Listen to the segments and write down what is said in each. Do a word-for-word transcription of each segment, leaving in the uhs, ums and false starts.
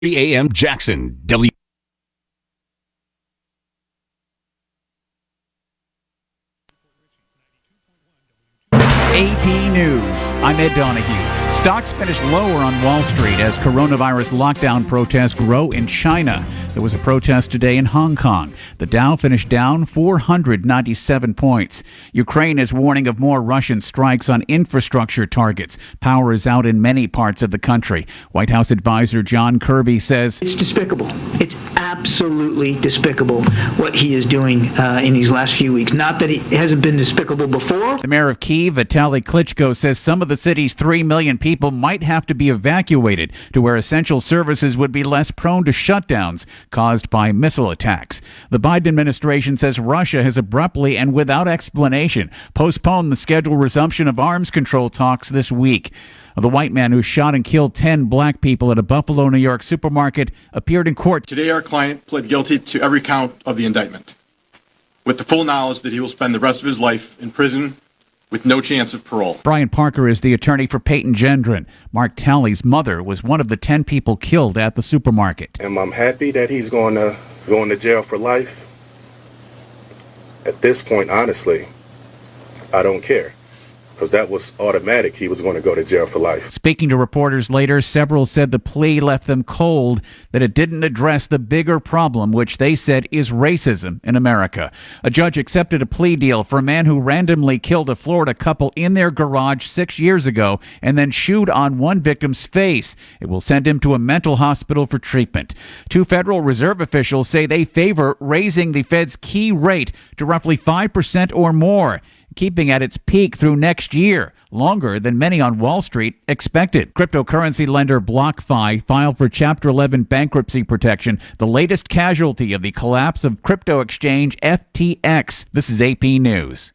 A M Jackson, W. A P News. I'm Ed Donahue. Stocks finished lower on Wall Street as coronavirus lockdown protests grow in China. There was a protest today in Hong Kong. The Dow finished down four hundred ninety-seven points. Ukraine is warning of more Russian strikes on infrastructure targets. Power is out in many parts of the country. White House advisor John Kirby says it's despicable. It's absolutely despicable what he is doing uh, in these last few weeks. Not that it hasn't been despicable before. The mayor of Kyiv, Vitaly Klitschko, says some of the city's three million people might have to be evacuated to where essential services would be less prone to shutdowns caused by missile attacks. The Biden administration says Russia has abruptly and without explanation postponed the scheduled resumption of arms control talks this week. The white man who shot and killed ten black people at a Buffalo, New York supermarket appeared in court. Today, our client pled guilty to every count of the indictment, with the full knowledge that he will spend the rest of his life in prison with no chance of parole. Brian Parker is the attorney for Peyton Gendron. Mark Talley's mother was one of the ten people killed at the supermarket. And I'm happy that he's going to go into jail for life. At this point, honestly, I don't care. Because that was automatic. He was going to go to jail for life. Speaking to reporters later, several said the plea left them cold, that it didn't address the bigger problem, which they said is racism in America. A judge accepted a plea deal for a man who randomly killed a Florida couple in their garage six years ago and then chewed on one victim's face. It will send him to a mental hospital for treatment. Two Federal Reserve officials say they favor raising the Fed's key rate to roughly five percent or more, keeping at its peak through next year, longer than many on Wall Street expected. Cryptocurrency lender BlockFi filed for Chapter eleven bankruptcy protection, the latest casualty of the collapse of crypto exchange F T X. This is A P News.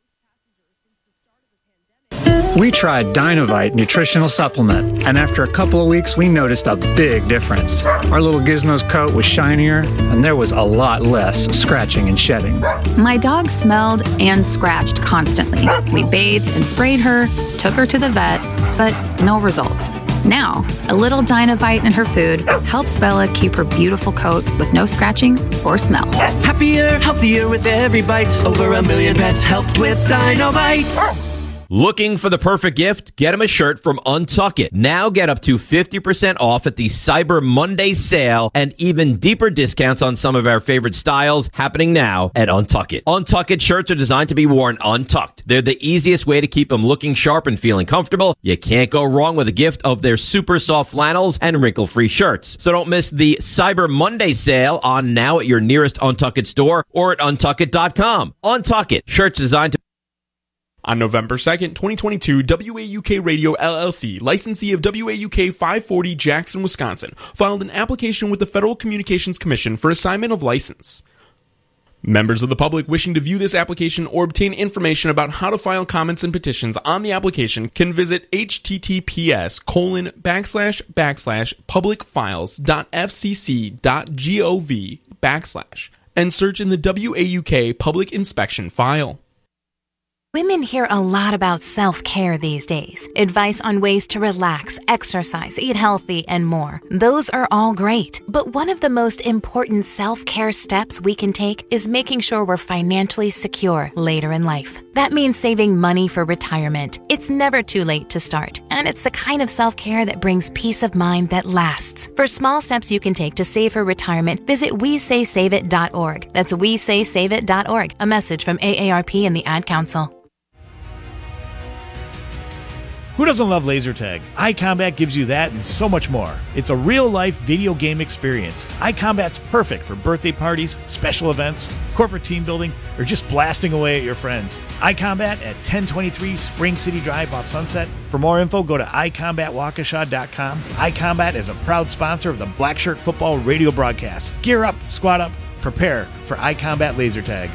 We tried Dynovite nutritional supplement, and after a couple of weeks, we noticed a big difference. Our little Gizmo's coat was shinier, and there was a lot less scratching and shedding. My dog smelled and scratched constantly. We bathed and sprayed her, took her to the vet, but no results. Now, a little Dynovite in her food helps Bella keep her beautiful coat with no scratching or smell. Happier, healthier with every bite. Over a million pets helped with Dynovite. Looking for the perfect gift? Get him a shirt from Untuck It. Now get up to fifty percent off at the Cyber Monday sale and even deeper discounts on some of our favorite styles happening now at Untuck It. Untuck It shirts are designed to be worn untucked. They're the easiest way to keep them looking sharp and feeling comfortable. You can't go wrong with a gift of their super soft flannels and wrinkle-free shirts. So don't miss the Cyber Monday sale on now at your nearest Untuck It store or at untuck it dot com. Untuck It. Shirts designed to On November second, twenty twenty-two, W A U K Radio L L C, licensee of W A U K five forty Jackson, Wisconsin, filed an application with the Federal Communications Commission for assignment of license. Members of the public wishing to view this application or obtain information about how to file comments and petitions on the application can visit https colon backslash backslash publicfiles.fcc.gov backslash and search in the W A U K Public Inspection file. Women hear a lot about self-care these days. Advice on ways to relax, exercise, eat healthy, and more. Those are all great. But one of the most important self-care steps we can take is making sure we're financially secure later in life. That means saving money for retirement. It's never too late to start. And it's the kind of self-care that brings peace of mind that lasts. For small steps you can take to save for retirement, visit we say save it dot org. That's we say save it dot org. A message from A A R P and the Ad Council. Who doesn't love laser tag? iCombat gives you that and so much more. It's a real-life video game experience. iCombat's perfect for birthday parties, special events, corporate team building, or just blasting away at your friends. iCombat at ten twenty-three Spring City Drive off Sunset. For more info, go to i combat waukesha dot com. iCombat is a proud sponsor of the Black Shirt Football radio broadcast. Gear up, squad up, prepare for iCombat laser tag.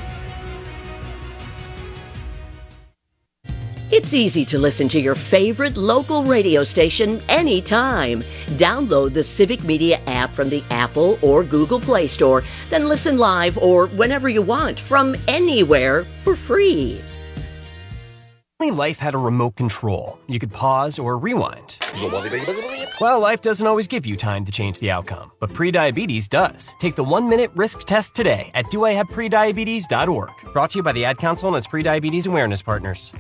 It's easy to listen to your favorite local radio station anytime. Download the Civic Media app from the Apple or Google Play Store, then listen live or whenever you want from anywhere for free. Only life had a remote control. You could pause or rewind. Well, life doesn't always give you time to change the outcome, but prediabetes does. Take the one-minute risk test today at do I have prediabetes dot org. Brought to you by the Ad Council and its prediabetes awareness partners.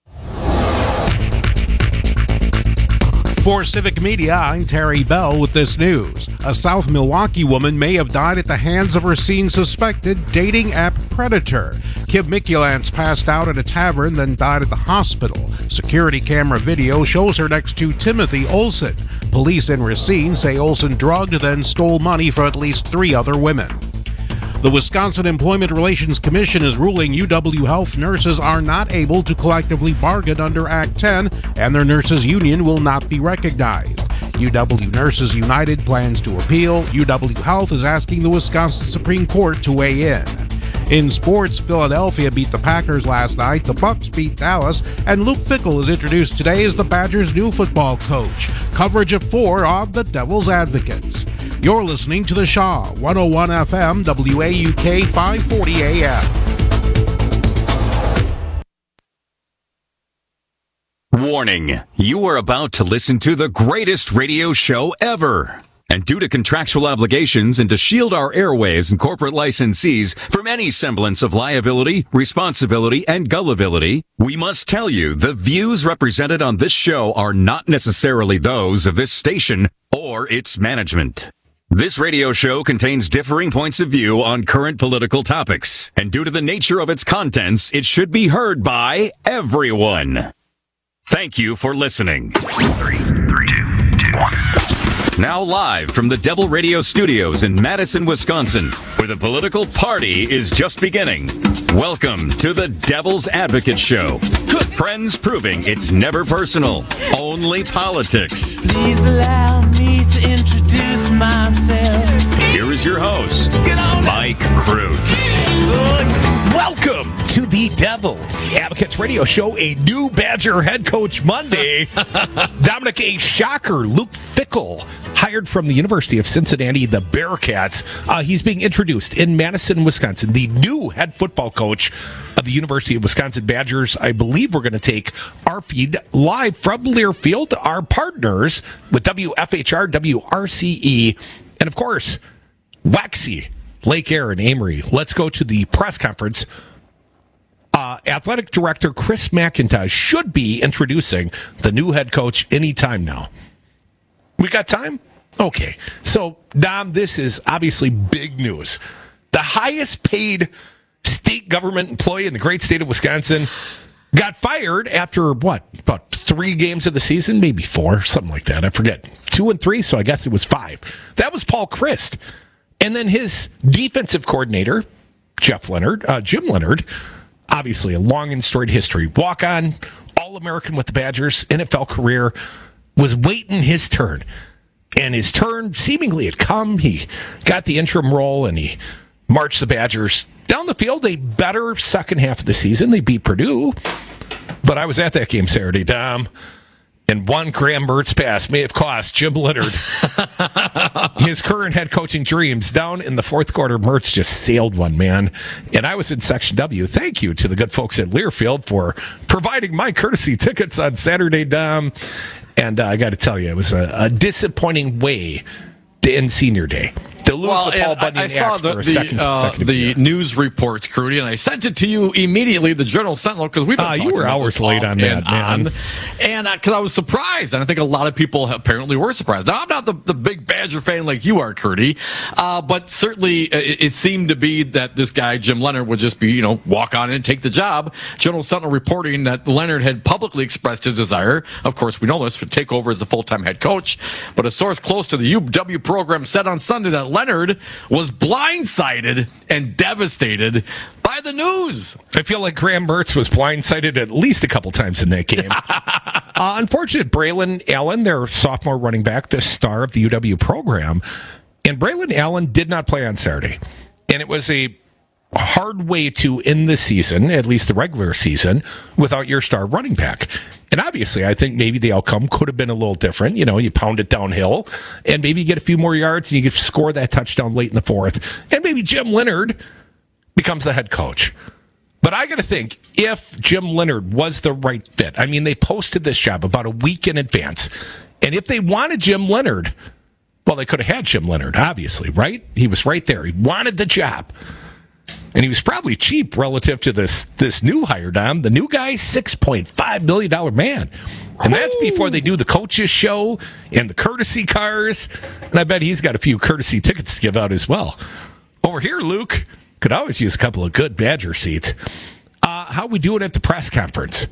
For Civic Media, I'm Terry Bell with this news. A South Milwaukee woman may have died at the hands of her seen-suspected dating app predator. Kim Mikulance passed out at a tavern, then died at the hospital. Security camera video shows her next to Timothy Olson. Police in Racine say Olson drugged, then stole money from at least three other women. The Wisconsin Employment Relations Commission is ruling U W Health nurses are not able to collectively bargain under Act ten, and their nurses' union will not be recognized. U W Nurses United plans to appeal. U W Health is asking the Wisconsin Supreme Court to weigh in. In sports, Philadelphia beat the Packers last night, the Bucks beat Dallas, and Luke Fickell is introduced today as the Badgers' new football coach. Coverage at four on the Devil's Advocates. You're listening to The Shaw, one oh one F M, W A U K, five forty A M. Warning, you are about to listen to the greatest radio show ever. And due to contractual obligations and to shield our airwaves and corporate licensees from any semblance of liability, responsibility, and gullibility, we must tell you the views represented on this show are not necessarily those of this station or its management. This radio show contains differing points of view on current political topics, and due to the nature of its contents, it should be heard by everyone. Thank you for listening. Three, three, two, two, one. Now live from the Devil Radio Studios in Madison, Wisconsin, where the political party is just beginning. Welcome to the Devil's Advocate Show. Friends proving it's never personal, only politics. Please allow me to introduce myself. Here is your host, Mike Crute. Welcome to the Devil's Advocates Radio Show, a new Badger head coach Monday. Dominic, a shocker. Luke Fickell, hired from the University of Cincinnati, the Bearcats. Uh, he's being introduced in Madison, Wisconsin, the new head football coach of the University of Wisconsin Badgers. I believe we're going to take our feed live from Learfield, our partners with W F H R, W R C E, and of course, Waxy, Lake Air, and Amory. Let's go to the press conference. Uh, Athletic Director Chris McIntosh should be introducing the new head coach anytime now. We got time? Okay. So, Dom, this is obviously big news. The highest paid state government employee in the great state of Wisconsin got fired after, what, about three games of the season? Maybe four, something like that. I forget. Two and three, so I guess it was five. That was Paul Chryst. And then his defensive coordinator, Jeff Leonard, uh, Jim Leonard, obviously a long and storied history. Walk-on, All-American with the Badgers, N F L career, was waiting his turn. And his turn seemingly had come. He got the interim role, and he marched the Badgers down the field. A better second half of the season. They beat Purdue. But I was at that game Saturday, Dom. And one Graham Mertz pass may have cost Jim Leonard his current head coaching dreams. Down in the fourth quarter, Mertz just sailed one, man. And I was in Section W. Thank you to the good folks at Learfield for providing my courtesy tickets on Saturday, Dom. And uh, I got to tell you, it was a, a disappointing way to end senior day. To lose well, the Paul I, Bunyan I saw axe the, for a the, second uh, the year. news reports, Crudy, and I sent it to you immediately, the Journal Sentinel, because we've been uh, talking you were about hours this late on that, man. On. And because uh, I was surprised, and I think a lot of people apparently were surprised. Now, I'm not the, the big Badger fan like you are, Crudy, uh, but certainly it, it seemed to be that this guy, Jim Leonard, would just be, you know, walk on in and take the job. Journal Sentinel reporting that Leonard had publicly expressed his desire, of course, we know this, to take over as a full-time head coach, but a source close to the U W program said on Sunday that Leonard was blindsided and devastated by the news. I feel like Graham Mertz was blindsided at least a couple times in that game. uh, unfortunate, Braylon Allen, their sophomore running back, the star of the U W program, and Braylon Allen did not play on Saturday. And it was a hard way to end the season, at least the regular season, without your star running back. And obviously, I think maybe the outcome could have been a little different. You know, you pound it downhill, and maybe you get a few more yards, and you get to score that touchdown late in the fourth. And maybe Jim Leonard becomes the head coach. But I got to think, if Jim Leonhard was the right fit, I mean, they posted this job about a week in advance. And if they wanted Jim Leonhard, well, they could have had Jim Leonhard, obviously, right? He was right there. He wanted the job. And he was probably cheap relative to this this new hire, Dom. The new guy, six point five million dollars man. And that's before they do the coaches show and the courtesy cars. And I bet he's got a few courtesy tickets to give out as well. Over here, Luke could always use a couple of good Badger seats. Uh, how we doing at the press conference?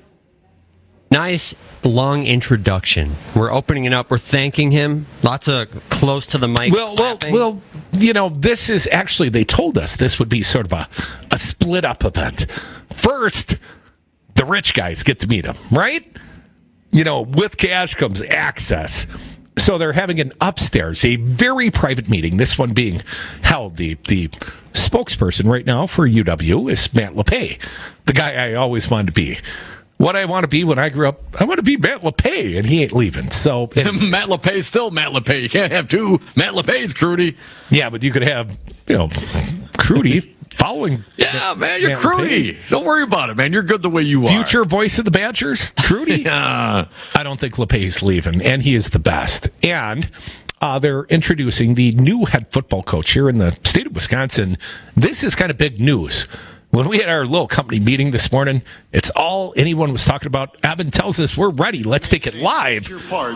Nice long introduction. We're opening it up. We're thanking him. Lots of close to the mic. Well, well, well. You know, this is actually, they told us this would be sort of a, a split up event. First, the rich guys get to meet him, right? You know, with cash comes access. So they're having an upstairs, a very private meeting. This one being held. The the spokesperson right now for U W is Matt LePay, the guy I always wanted to be. What I want to be when I grew up, I want to be Matt LePay, and he ain't leaving. So and, Matt LePay is still Matt LePay. You can't have two Matt LePays, Crudy. Yeah, but you could have, you know, Crudy following. Yeah, man, you're Crudy. Don't worry about it, man. You're good the way you are. Future voice of the Badgers, Crudy. Yeah. I don't think LePay's leaving, and he is the best. And uh, they're introducing the new head football coach here in the state of Wisconsin. This is kind of big news. When we had our little company meeting this morning, it's all anyone was talking about. Evan tells us we're ready. Let's take it live.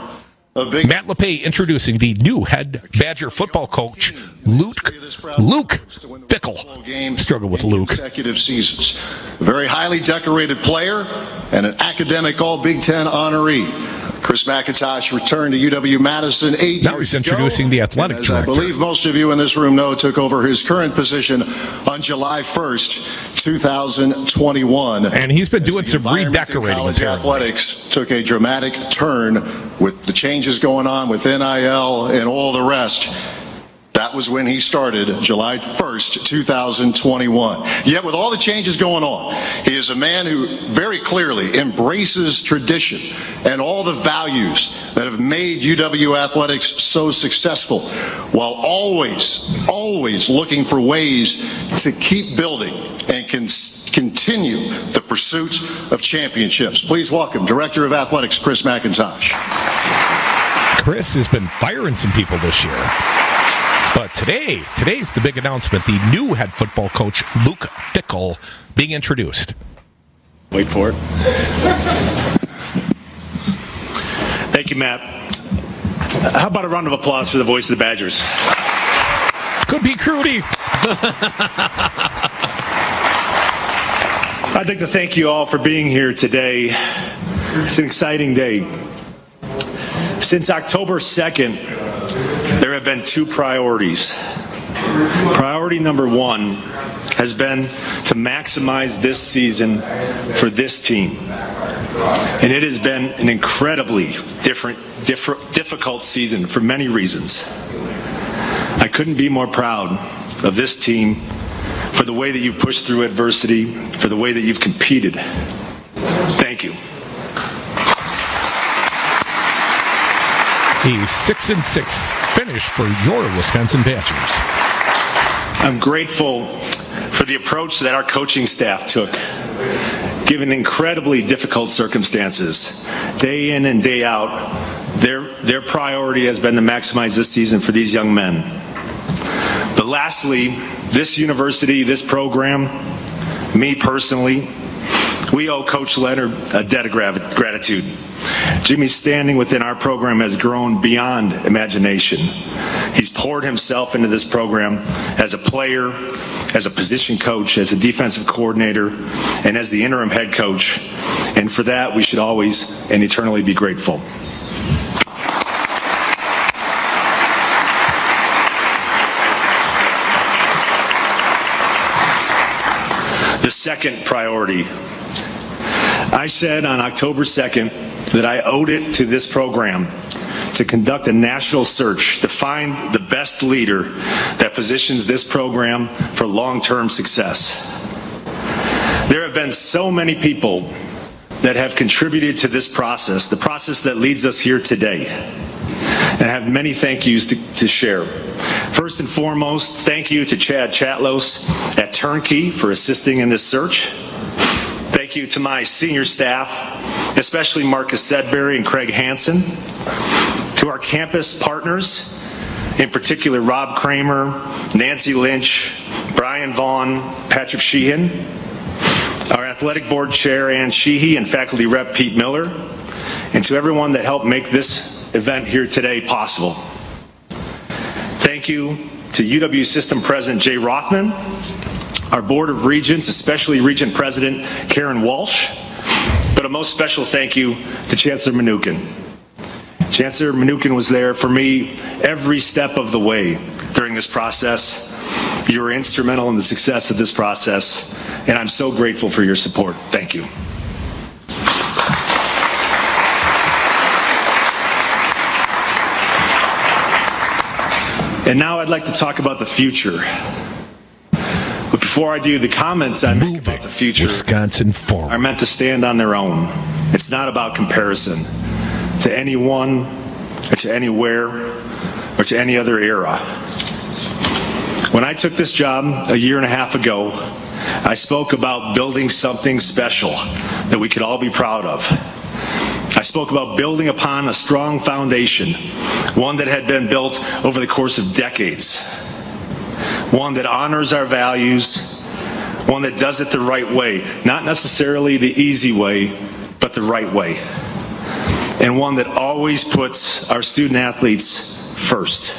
Matt LePay introducing the new head Badger football coach, Luke Luke Fickell. Struggle with Luke. Consecutive seasons. A very highly decorated player and an academic All Big Ten honoree. Chris McIntosh returned to U W-Madison eight now he's introducing ago, the athletic as director. I believe most of you in this room know, took over his current position on July first, twenty twenty-one. And he's been doing some redecorating. College apparently. athletics took a dramatic turn with the changes going on with N I L and all the rest. That was when he started, July first, twenty twenty-one. Yet with all the changes going on, he is a man who very clearly embraces tradition and all the values that have made U W athletics so successful, while always, always looking for ways to keep building and can continue the pursuit of championships. Please welcome Director of Athletics, Chris McIntosh. Chris has been firing some people this year. But today, today's the big announcement. The new head football coach, Luke Fickell, being introduced. Wait for it. Thank you, Matt. How about a round of applause for the voice of the Badgers? Could be Crudy. I'd like to thank you all for being here today. It's an exciting day. Since October second, there have been two priorities. Priority number one has been to maximize this season for this team. And it has been an incredibly different, different, difficult season for many reasons. I couldn't be more proud of this team for the way that you've pushed through adversity, for the way that you've competed. Thank you. A six and six finish for your Wisconsin Badgers. I'm grateful for the approach that our coaching staff took, given incredibly difficult circumstances. Day in and day out, their, their priority has been to maximize this season for these young men. But lastly, this university, this program, me personally, we owe Coach Leonhard a debt of gratitude. Jimmy's standing within our program has grown beyond imagination. He's poured himself into this program as a player, as a position coach, as a defensive coordinator, and as the interim head coach. And for that, we should always and eternally be grateful. The second priority. I said on October second that I owed it to this program to conduct a national search to find the best leader that positions this program for long-term success. There have been so many people that have contributed to this process, the process that leads us here today, and I have many thank yous to, to share. First and foremost, thank you to Chad Chatlos at Turnkey for assisting in this search. Thank you to my senior staff, especially Marcus Sedbury and Craig Hansen. To our campus partners, in particular Rob Kramer, Nancy Lynch, Brian Vaughn, Patrick Sheehan, our athletic board chair Ann Sheehy and faculty rep Pete Miller, and to everyone that helped make this event here today possible. Thank you to U W System President Jay Rothman, our Board of Regents, especially Regent President Karen Walsh, but a most special thank you to Chancellor Mnuchin. Chancellor Mnuchin was there for me every step of the way during this process. You were instrumental in the success of this process, and I'm so grateful for your support. Thank you. And now I'd like to talk about the future. But before I do, the comments I make about the future Wisconsin forward are meant to stand on their own. It's not about comparison to anyone or to anywhere or to any other era. When I took this job a year and a half ago, I spoke about building something special that we could all be proud of. I spoke about building upon a strong foundation, one that had been built over the course of decades, one that honors our values, one that does it the right way, not necessarily the easy way, but the right way, and one that always puts our student athletes first.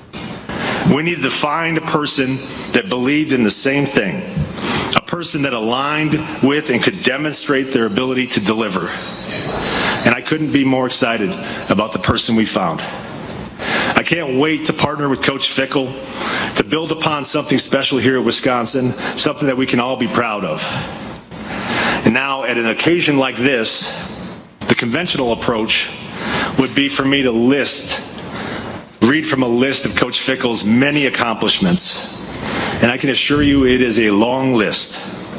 We needed to find a person that believed in the same thing, a person that aligned with and could demonstrate their ability to deliver. And I couldn't be more excited about the person we found. I can't wait to partner with Coach Fickell to build upon something special here at Wisconsin, something that we can all be proud of. And now, at an occasion like this, the conventional approach would be for me to list, read from a list of Coach Fickell's many accomplishments. And I can assure you it is a long list.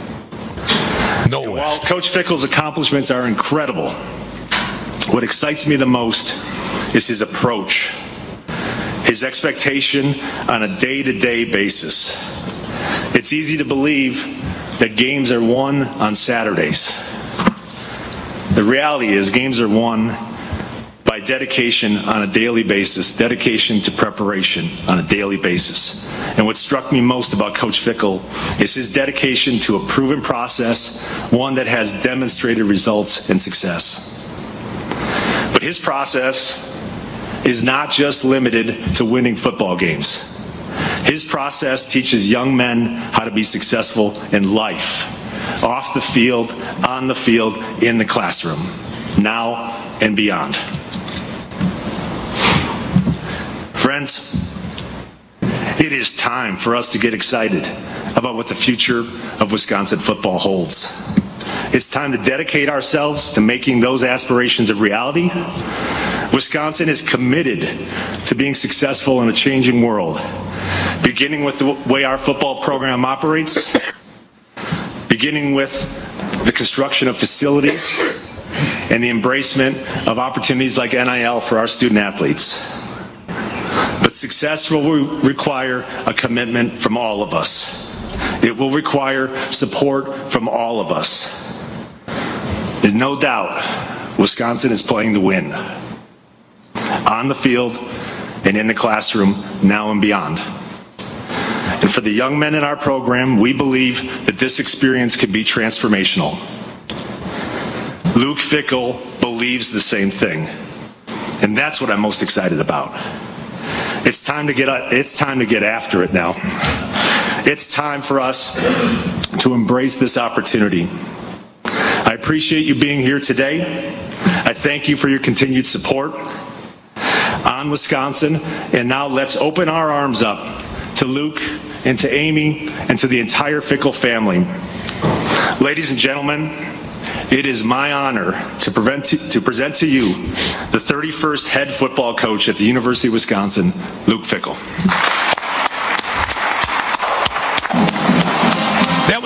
No and while Coach Fickell's accomplishments are incredible, what excites me the most is his approach, his expectation on a day-to-day basis. It's easy to believe that games are won on Saturdays. The reality is games are won by dedication on a daily basis, dedication to preparation on a daily basis. And what struck me most about Coach Fickell is his dedication to a proven process, one that has demonstrated results and success. But his process is not just limited to winning football games. His process teaches young men how to be successful in life, off the field, on the field, in the classroom, now and beyond. Friends, it is time for us to get excited about what the future of Wisconsin football holds. It's time to dedicate ourselves to making those aspirations a reality. Wisconsin is committed to being successful in a changing world, beginning with the way our football program operates, beginning with the construction of facilities and the embracement of opportunities like N I L for our student athletes. But success will require a commitment from all of us. It will require support from all of us. There's no doubt Wisconsin is playing to win, on the field and in the classroom, now and beyond. And for the young men in our program, we believe that this experience can be transformational. Luke Fickell believes the same thing, and that's what I'm most excited about. It's time to get it's time to get after it now. It's time for us to embrace this opportunity. I appreciate you being here today. I thank you for your continued support on Wisconsin. And now let's open our arms up to Luke and to Amy and to the entire Fickell family. Ladies and gentlemen, it is my honor to, prevent, to present to you the thirty-first head football coach at the University of Wisconsin, Luke Fickell. That was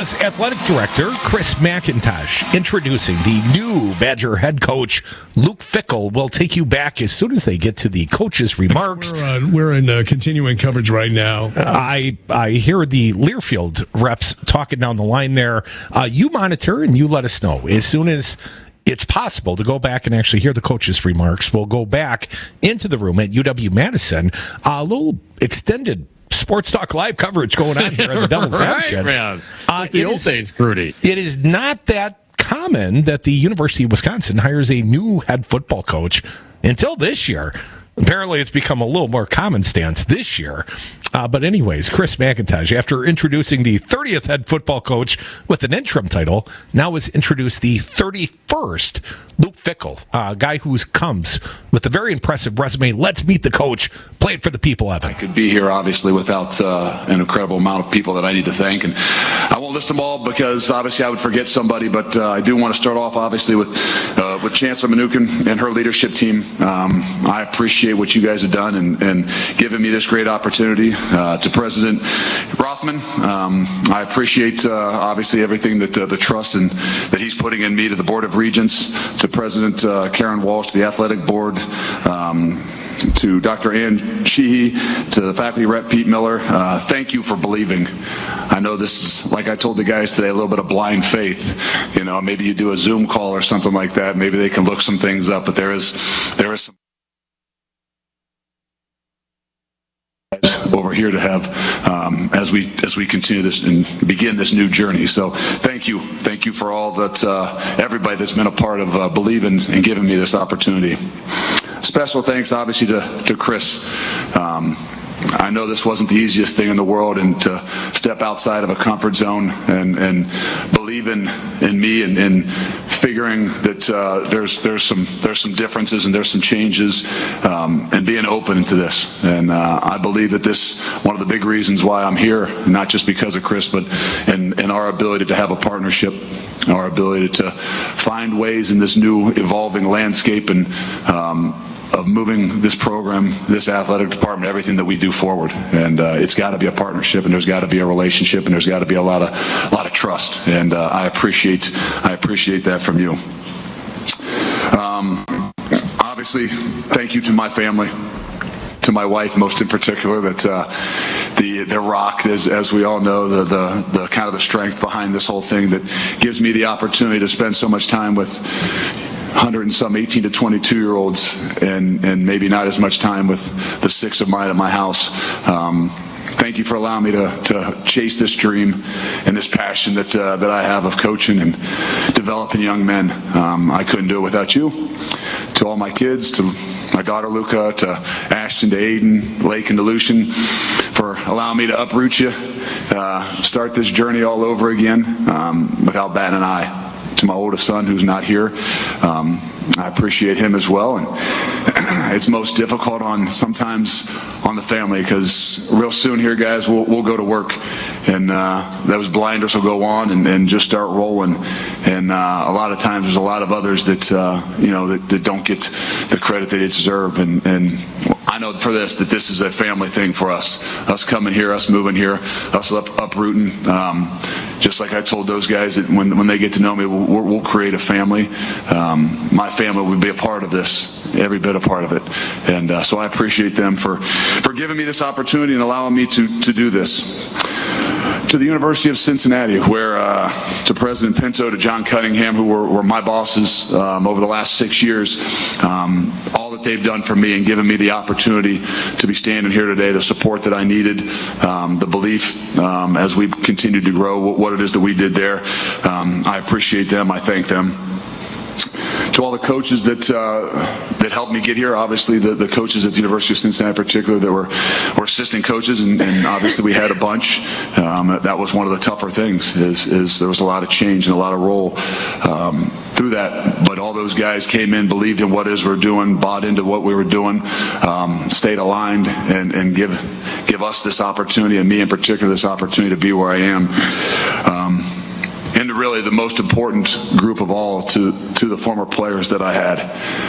was Athletic Director Chris McIntosh introducing the new Badger head coach, Luke Fickell. We'll take you back as soon as they get to the coach's remarks. We're, uh, we're in uh, continuing coverage right now. Uh, I I hear the Learfield reps talking down the line there. Uh, you monitor and you let us know. As soon as it's possible to go back and actually hear the coach's remarks, we'll go back into the room at U W-Madison. A little extended Sports Talk Live coverage going on here at the Devil's right, Advocates. Man. Uh, the old is, days, Grudy. It is not that common that the University of Wisconsin hires a new head football coach until this year. Apparently, it's become a little more common stance this year. Uh, but anyways, Chris McIntosh, after introducing the thirtieth head football coach with an interim title, now has introduced the thirty-first, Luke Fickell, a uh, guy who comes with a very impressive resume. Let's meet the coach. Played for the people, Evan. I could be here, obviously, without uh, an incredible amount of people that I need to thank. And I won't list them all because, obviously, I would forget somebody. But uh, I do want to start off, obviously, with uh, with Chancellor Mnookin and her leadership team. Um, I appreciate what you guys have done and, and given me this great opportunity. Uh, to President Rothman, um, I appreciate uh, obviously everything that uh, the trust and that he's putting in me. To the Board of Regents, to President uh, Karen Walsh, to the Athletic Board, um, to Doctor Ann Sheehy, to the faculty rep Pete Miller. Uh, thank you for believing. I know this is, like I told the guys today, a little bit of blind faith. You know, maybe you do a Zoom call or something like that. Maybe they can look some things up, but there is there is some over here to have um, as we as we continue this and begin this new journey. So thank you, thank you for all that uh, everybody that's been a part of uh, believing and giving me this opportunity. Special thanks, obviously, to to Chris. Um, I know this wasn't the easiest thing in the world, and to step outside of a comfort zone and and believe in in me and, and figuring that uh, there's there's some there's some differences and there's some changes, um, and being open to this. And uh, I believe that this one of the big reasons why I'm here, not just because of Chris, but in, in our ability to have a partnership, our ability to find ways in this new evolving landscape and um, of moving this program, this athletic department, everything that we do forward. And uh, it's got to be a partnership, and there's got to be a relationship, and there's got to be a lot of a lot of trust. And uh, I appreciate I appreciate that from you. Um, obviously, thank you to my family, to my wife most in particular, that uh, the the rock, as as we all know, the the the kind of the strength behind this whole thing that gives me the opportunity to spend so much time with hundred and some eighteen to twenty-two year olds, and and maybe not as much time with the six of mine at my house. Um, thank you for allowing me to to chase this dream and this passion that uh, that I have of coaching and developing young men. Um, I couldn't do it without you. To all my kids, to my daughter Luca, to Ashton, to Aiden, Lake, and to Lucian, for allowing me to uproot you, uh, start this journey all over again um, without batting an eye. To my oldest son, who's not here, um, I appreciate him as well. And it's most difficult on sometimes on the family, because real soon here, guys, we'll, we'll go to work, and uh, those blinders will go on and, and just start rolling. And uh, a lot of times, there's a lot of others that uh, you know that, that don't get the credit they deserve. And, and I know for this that this is a family thing for us. Us coming here, us moving here, us up, uprooting. Um, just like I told those guys that when when they get to know me, we'll, we'll create a family. Um, my family will be a part of this, every bit a part of it. And uh, so I appreciate them for, for giving me this opportunity and allowing me to, to do this. To the University of Cincinnati, where uh, to President Pinto, to John Cunningham, who were, were my bosses um, over the last six years, um, all that they've done for me and given me the opportunity to be standing here today, the support that I needed, um, the belief um, as we continue to grow, what, what it is that we did there. Um, I appreciate them. I thank them. To all the coaches that uh, that helped me get here, obviously the, the coaches at the University of Cincinnati in particular that were, were assistant coaches, and, and obviously we had a bunch. Um, that was one of the tougher things, is, is there was a lot of change and a lot of roll um, through that. But all those guys came in, believed in what it is we're doing, bought into what we were doing, um, stayed aligned, and, and give give us this opportunity, and me in particular, this opportunity to be where I am. Um, And really the most important group of all, to, to the former players that I had.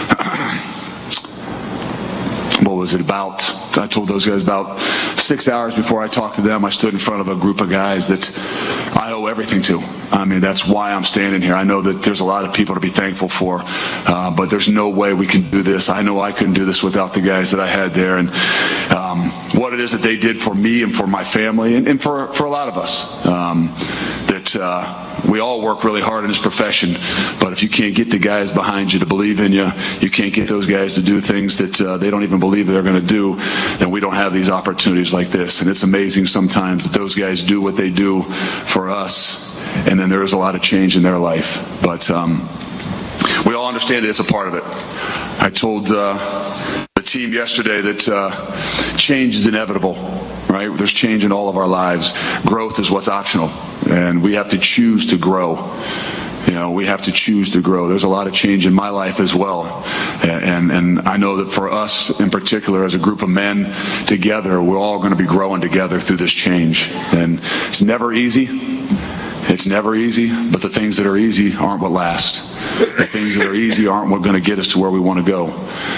What was it about? I told those guys about six hours before I talked to them, I stood in front of a group of guys that I owe everything to. I mean, that's why I'm standing here. I know that there's a lot of people to be thankful for, uh, but there's no way we can do this. I know I couldn't do this without the guys that I had there, and um, what it is that they did for me and for my family, and, and for, for a lot of us. Um, that uh, we all work really hard in this profession, but if you can't get the guys behind you to believe in you, you can't get those guys to do things that uh, they don't even believe they're going to do, then we don't have these opportunities like this. And it's amazing sometimes that those guys do what they do for us, and then there is a lot of change in their life. But um, we all understand it. It's a part of it. I told uh, the team yesterday that uh, change is inevitable, right? There's change in all of our lives. Growth is what's optional, and we have to choose to grow. You know, we have to choose to grow. There's a lot of change in my life as well. And, and I know that for us in particular, as a group of men together, we're all going to be growing together through this change. And it's never easy. It's never easy, but the things that are easy aren't what last. The things that are easy aren't what going to get us to where we want to go,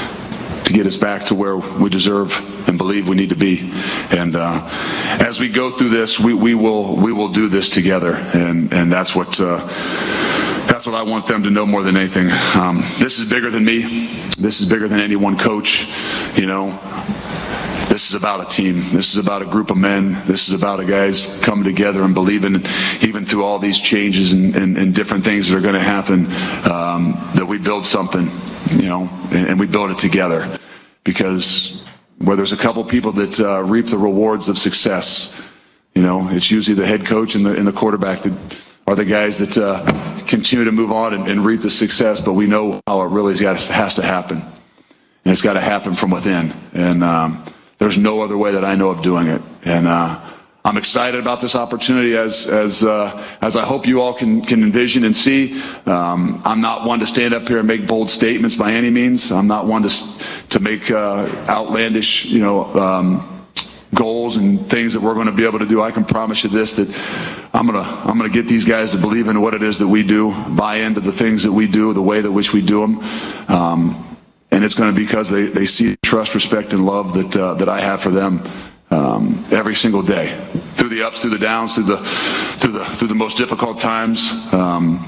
to get us back to where we deserve and believe we need to be. And uh, as we go through this, we, we will we will do this together, and and that's what uh, that's what I want them to know more than anything. Um, this is bigger than me. This is bigger than any one coach. You know, this is about a team. This is about a group of men. This is about a guys coming together and believing, even through all these changes and, and, and different things that are going to happen, um, that we build something, you know, and, and we build it together. Because where there's a couple people that uh, reap the rewards of success, you know, it's usually the head coach and the, and the quarterback that are the guys that uh, continue to move on and, and reap the success. But we know how it really has, has to happen. And it's got to happen from within. And um, there's no other way that I know of doing it. And uh, I'm excited about this opportunity, as as uh, as I hope you all can can envision and see. Um, I'm not one to stand up here and make bold statements by any means. I'm not one to to make uh, outlandish, you know, um, goals and things that we're going to be able to do. I can promise you this: that I'm gonna I'm gonna get these guys to believe in what it is that we do, buy into the things that we do, the way that which we do them. Um, And it's going to be because they, they see trust, respect, and love that uh, that I have for them um, every single day, through the ups, through the downs, through the through the through the most difficult times. Um,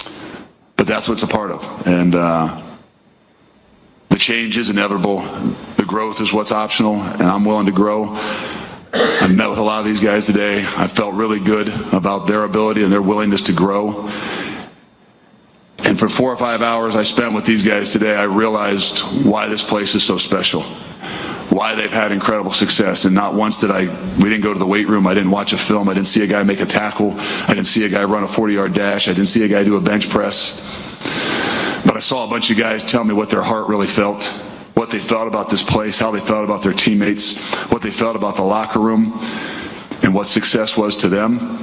but that's what it's a part of, and uh, the change is inevitable. The growth is what's optional, and I'm willing to grow. I met with a lot of these guys today. I felt really good about their ability and their willingness to grow. And for four or five hours I spent with these guys today, I realized why this place is so special, why they've had incredible success. And not once did I, we didn't go to the weight room, I didn't watch a film, I didn't see a guy make a tackle, I didn't see a guy run a forty-yard dash, I didn't see a guy do a bench press. But I saw a bunch of guys tell me what their heart really felt, what they felt about this place, how they felt about their teammates, what they felt about the locker room, and what success was to them.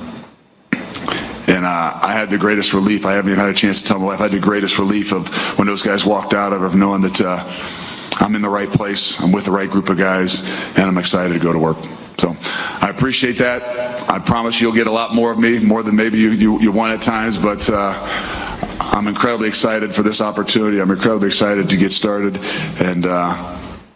And uh, I had the greatest relief. I haven't even had a chance to tell my wife. I had the greatest relief of when those guys walked out of, of knowing that uh, I'm in the right place, I'm with the right group of guys, and I'm excited to go to work. So I appreciate that. I promise you'll get a lot more of me, more than maybe you, you, you want at times, but uh, I'm incredibly excited for this opportunity. I'm incredibly excited to get started, and uh,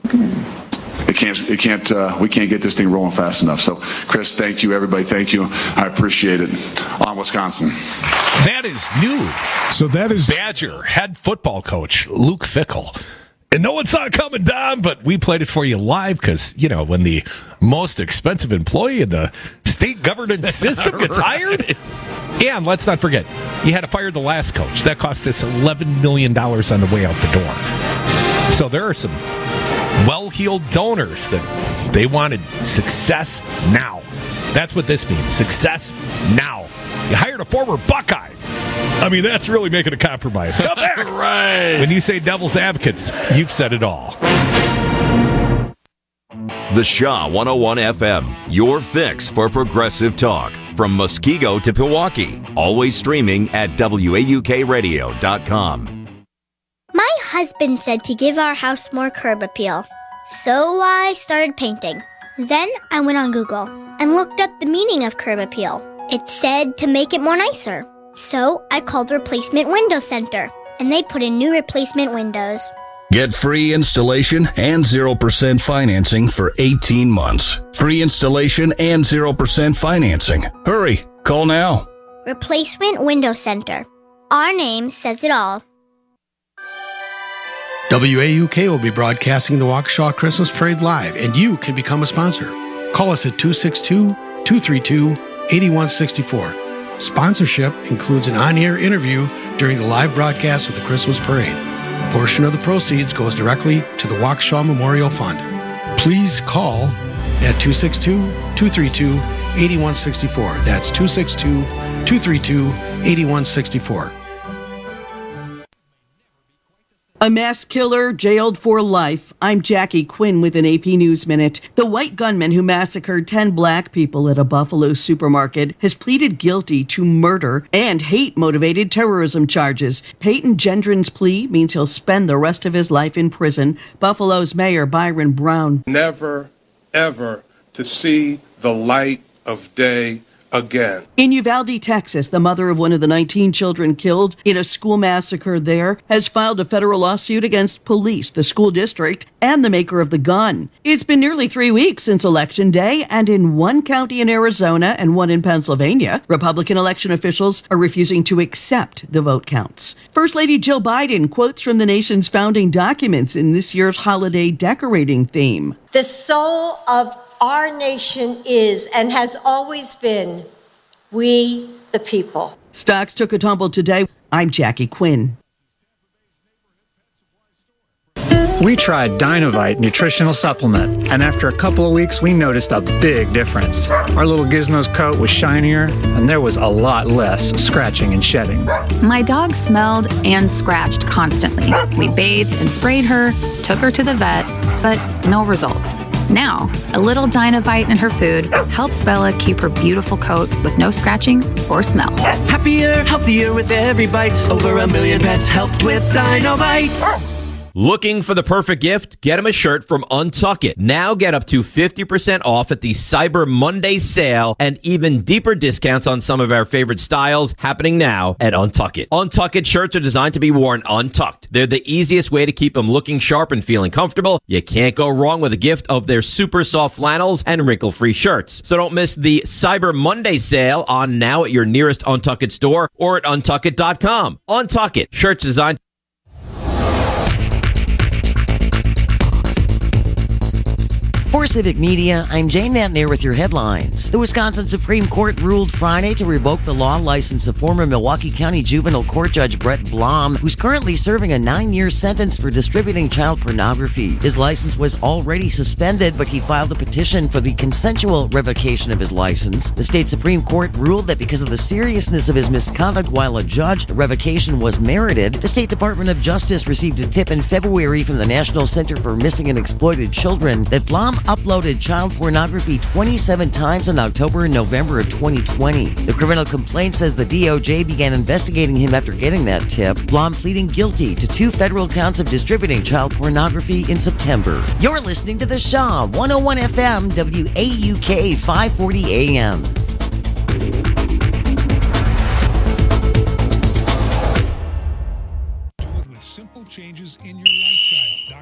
It can't, it can't, uh, we can't get this thing rolling fast enough. So, Chris, thank you. Everybody, thank you. I appreciate it. On Wisconsin. That is new. So that is Badger head football coach Luke Fickell. And no, it's not coming down, but we played it for you live because, you know, when the most expensive employee in the state governance system gets Right. hired. And let's not forget, you had to fire the last coach. That cost us eleven million dollars on the way out the door. So there are some well-heeled donors that they wanted success now. That's what this means. Success now. You hired a former Buckeye. I mean, that's really making a compromise. Come back. Right. When you say devil's advocates, you've said it all. The Shaw one oh one F M, your fix for progressive talk. From Muskego to Pewaukee. Always streaming at W A U K radio dot com. My husband said to give our house more curb appeal. So I started painting. Then I went on Google and looked up the meaning of curb appeal. It said to make it more nicer. So I called Replacement Window Center, and they put in new replacement windows. Get free installation and zero percent financing for eighteen months. Free installation and zero percent financing. Hurry, call now. Replacement Window Center. Our name says it all. W A U K will be broadcasting the Waukesha Christmas Parade live, and you can become a sponsor. Call us at two six two, two three two, eight one six four. Sponsorship includes an on-air interview during the live broadcast of the Christmas Parade. A portion of the proceeds goes directly to the Waukesha Memorial Fund. Please call at two six two, two three two, eight one six four. That's two six two, two three two, eight one six four. A mass killer jailed for life. I'm Jackie Quinn with an A P News Minute. The white gunman who massacred ten black people at a Buffalo supermarket has pleaded guilty to murder and hate-motivated terrorism charges. Peyton Gendron's plea means he'll spend the rest of his life in prison. Buffalo's Mayor Byron Brown. Never, ever to see the light of day again. In Uvalde, Texas, the mother of one of the nineteen children killed in a school massacre there has filed a federal lawsuit against police, the school district, and the maker of the gun. It's been nearly three weeks since Election Day, and in one county in Arizona and one in Pennsylvania, Republican election officials are refusing to accept the vote counts. First Lady Jill Biden quotes from the nation's founding documents in this year's holiday decorating theme. The soul of our nation is and has always been we the people. Stocks took a tumble today. I'm Jackie Quinn. We tried Dynovite nutritional supplement, and after a couple of weeks, we noticed a big difference. Our little Gizmo's coat was shinier, and there was a lot less scratching and shedding. My dog smelled and scratched constantly. We bathed and sprayed her, took her to the vet, but no results. Now, a little Dynovite in her food helps Bella keep her beautiful coat with no scratching or smell. Happier, healthier with every bite. Over a million pets helped with Dynovite. Looking for the perfect gift? Get him a shirt from Untuck It. Now get up to fifty percent off at the Cyber Monday sale and even deeper discounts on some of our favorite styles happening now at Untuck It. Untuck It shirts are designed to be worn untucked. They're the easiest way to keep them looking sharp and feeling comfortable. You can't go wrong with a gift of their super soft flannels and wrinkle-free shirts. So don't miss the Cyber Monday sale on now at your nearest Untuck It store or at untuck it dot com. Untuck It, shirts designed For Civic Media, I'm Jane Nantner with your headlines. The Wisconsin Supreme Court ruled Friday to revoke the law license of former Milwaukee County Juvenile Court Judge Brett Blom, who's currently serving a nine-year sentence for distributing child pornography. His license was already suspended, but he filed a petition for the consensual revocation of his license. The state Supreme Court ruled that because of the seriousness of his misconduct while a judge, the revocation was merited. The State Department of Justice received a tip in February from the National Center for Missing and Exploited Children that Blom uploaded child pornography twenty-seven times in October and November of twenty twenty. The criminal complaint says the D O J began investigating him after getting that tip. Blom pleading guilty to two federal counts of distributing child pornography in September. You're listening to The Shaw, one oh one F M, W A U K, five forty A M. With simple changes in your lifestyle.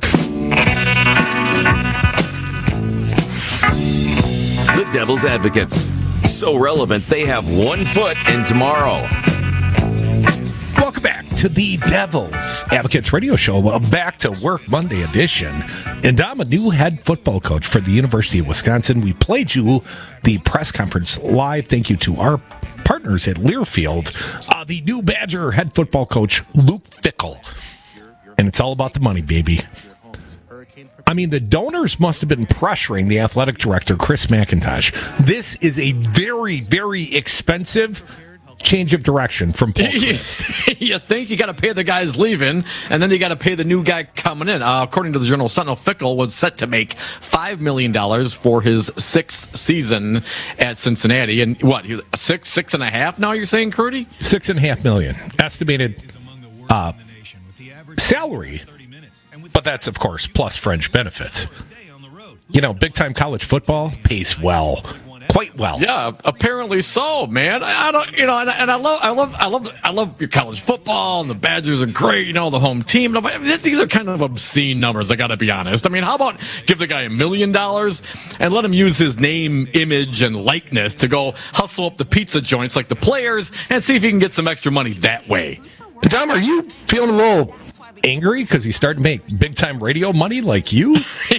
The Devil's Advocates. So relevant, they have one foot in tomorrow. Welcome back to the Devil's Advocates radio show, a Back to Work Monday edition. And I'm a new head football coach for the University of Wisconsin. We played you the press conference live. Thank you to our partners at Learfield. Uh, the new Badger head football coach, Luke Fickell. And it's all about the money, baby. I mean, the donors must have been pressuring the athletic director, Chris McIntosh. This is a very, very expensive change of direction from Paul Chryst. You think you got to pay the guys leaving, and then you got to pay the new guy coming in. Uh, according to the Journal Sentinel, Fickell was set to make five million dollars for his sixth season at Cincinnati. And what, six, six and a half now, you're saying, Curdy? Six and a half million. Estimated uh, salary. But that's, of course, plus fringe benefits. You know, big-time college football pays well. quite well. Yeah, apparently so, man. I, I don't, you know, and, and I love, I love, I love, I love your college football, and the Badgers are great. You know, the home team. I mean, these are kind of obscene numbers. I got to be honest. I mean, how about give the guy a million dollars and let him use his name, image, and likeness to go hustle up the pizza joints like the players and see if he can get some extra money that way. Dom, are you feeling a little angry because he's starting to make big time radio money like you?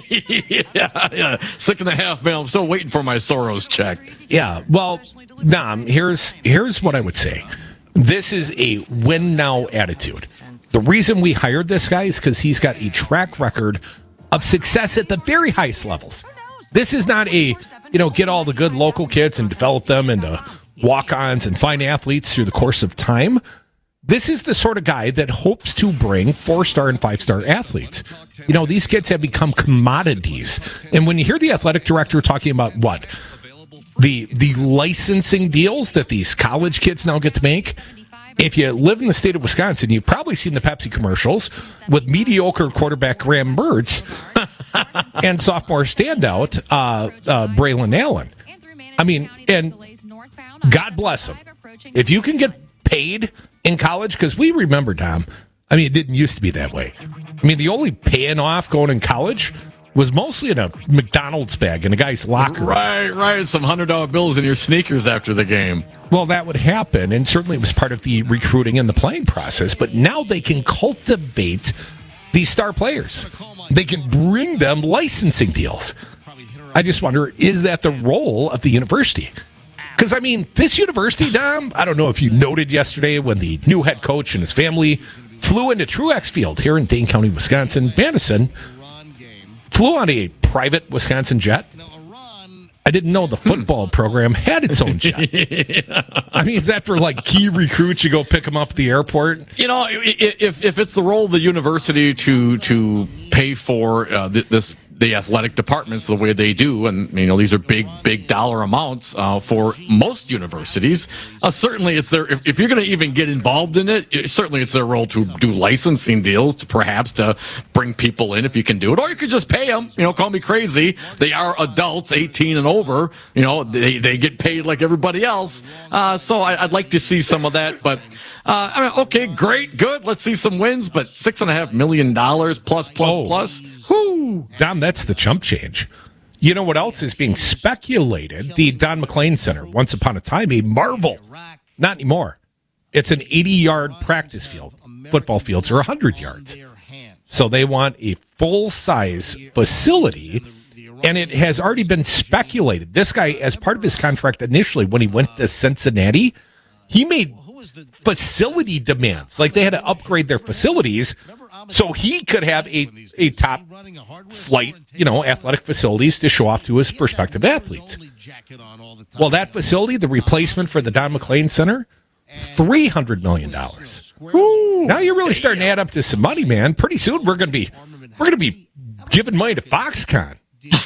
yeah, yeah, six and a half mil. I'm still waiting for my Soros check. Yeah, well, Dom, here's here's what I would say. This is a win now attitude. The reason we hired this guy is because he's got a track record of success at the very highest levels. This is not a, you know, get all the good local kids and develop them into walk-ons and fine athletes through the course of time. This is the sort of guy that hopes to bring four-star and five-star athletes. You know, these kids have become commodities. And when you hear the athletic director talking about what? The the licensing deals that these college kids now get to make. If you live in the state of Wisconsin, you've probably seen the Pepsi commercials with mediocre quarterback Graham Mertz and sophomore standout uh, uh, Braylon Allen. I mean, and God bless him. If you can get paid in college, because we remember, Tom, I mean, it didn't used to be that way. I mean, the only paying off going in college was mostly in a McDonald's bag in a guy's locker. Right, right. Some one hundred dollar bills in your sneakers after the game. Well, that would happen, and certainly it was part of the recruiting and the playing process. But now they can cultivate these star players. They can bring them licensing deals. I just wonder, is that the role of the university? Because, I mean, this university, Dom, I don't know if you noted yesterday when the new head coach and his family flew into Truex Field here in Dane County, Wisconsin. Madison flew on a private Wisconsin jet. I didn't know the football program had its own jet. yeah. I mean, is that for, like, key recruits? You go pick them up at the airport? You know, if if it's the role of the university to, to pay for uh, this the athletic departments the way they do, and you know these are big, big dollar amounts uh, for most universities. Uh, certainly, it's their if, if you're going to even get involved in it, it, certainly it's their role to do licensing deals, to perhaps to bring people in if you can do it, or you could just pay them. You know, call me crazy. They are adults, eighteen and over. You know, they they get paid like everybody else. Uh, so I, I'd like to see some of that, but. Uh, I mean, okay, great, good. Let's see some wins, but six and a half million dollars plus, plus, oh. plus. Whoo! Dom, that's the chump change. You know what else is being speculated? The Don McLean Center, once upon a time, a marvel. Not anymore. It's an eighty-yard practice field. Football fields are one hundred yards. So they want a full-size facility, and it has already been speculated. This guy, as part of his contract initially, when he went to Cincinnati, he made facility demands. Like they had to upgrade their facilities so he could have a, a top flight, you know, athletic facilities to show off to his prospective athletes. Well, that facility, the replacement for the Don McLean Center, three hundred million dollars. Now you're really starting to add up to some money, man. Pretty soon we're going to be we're going to be giving money to Foxconn.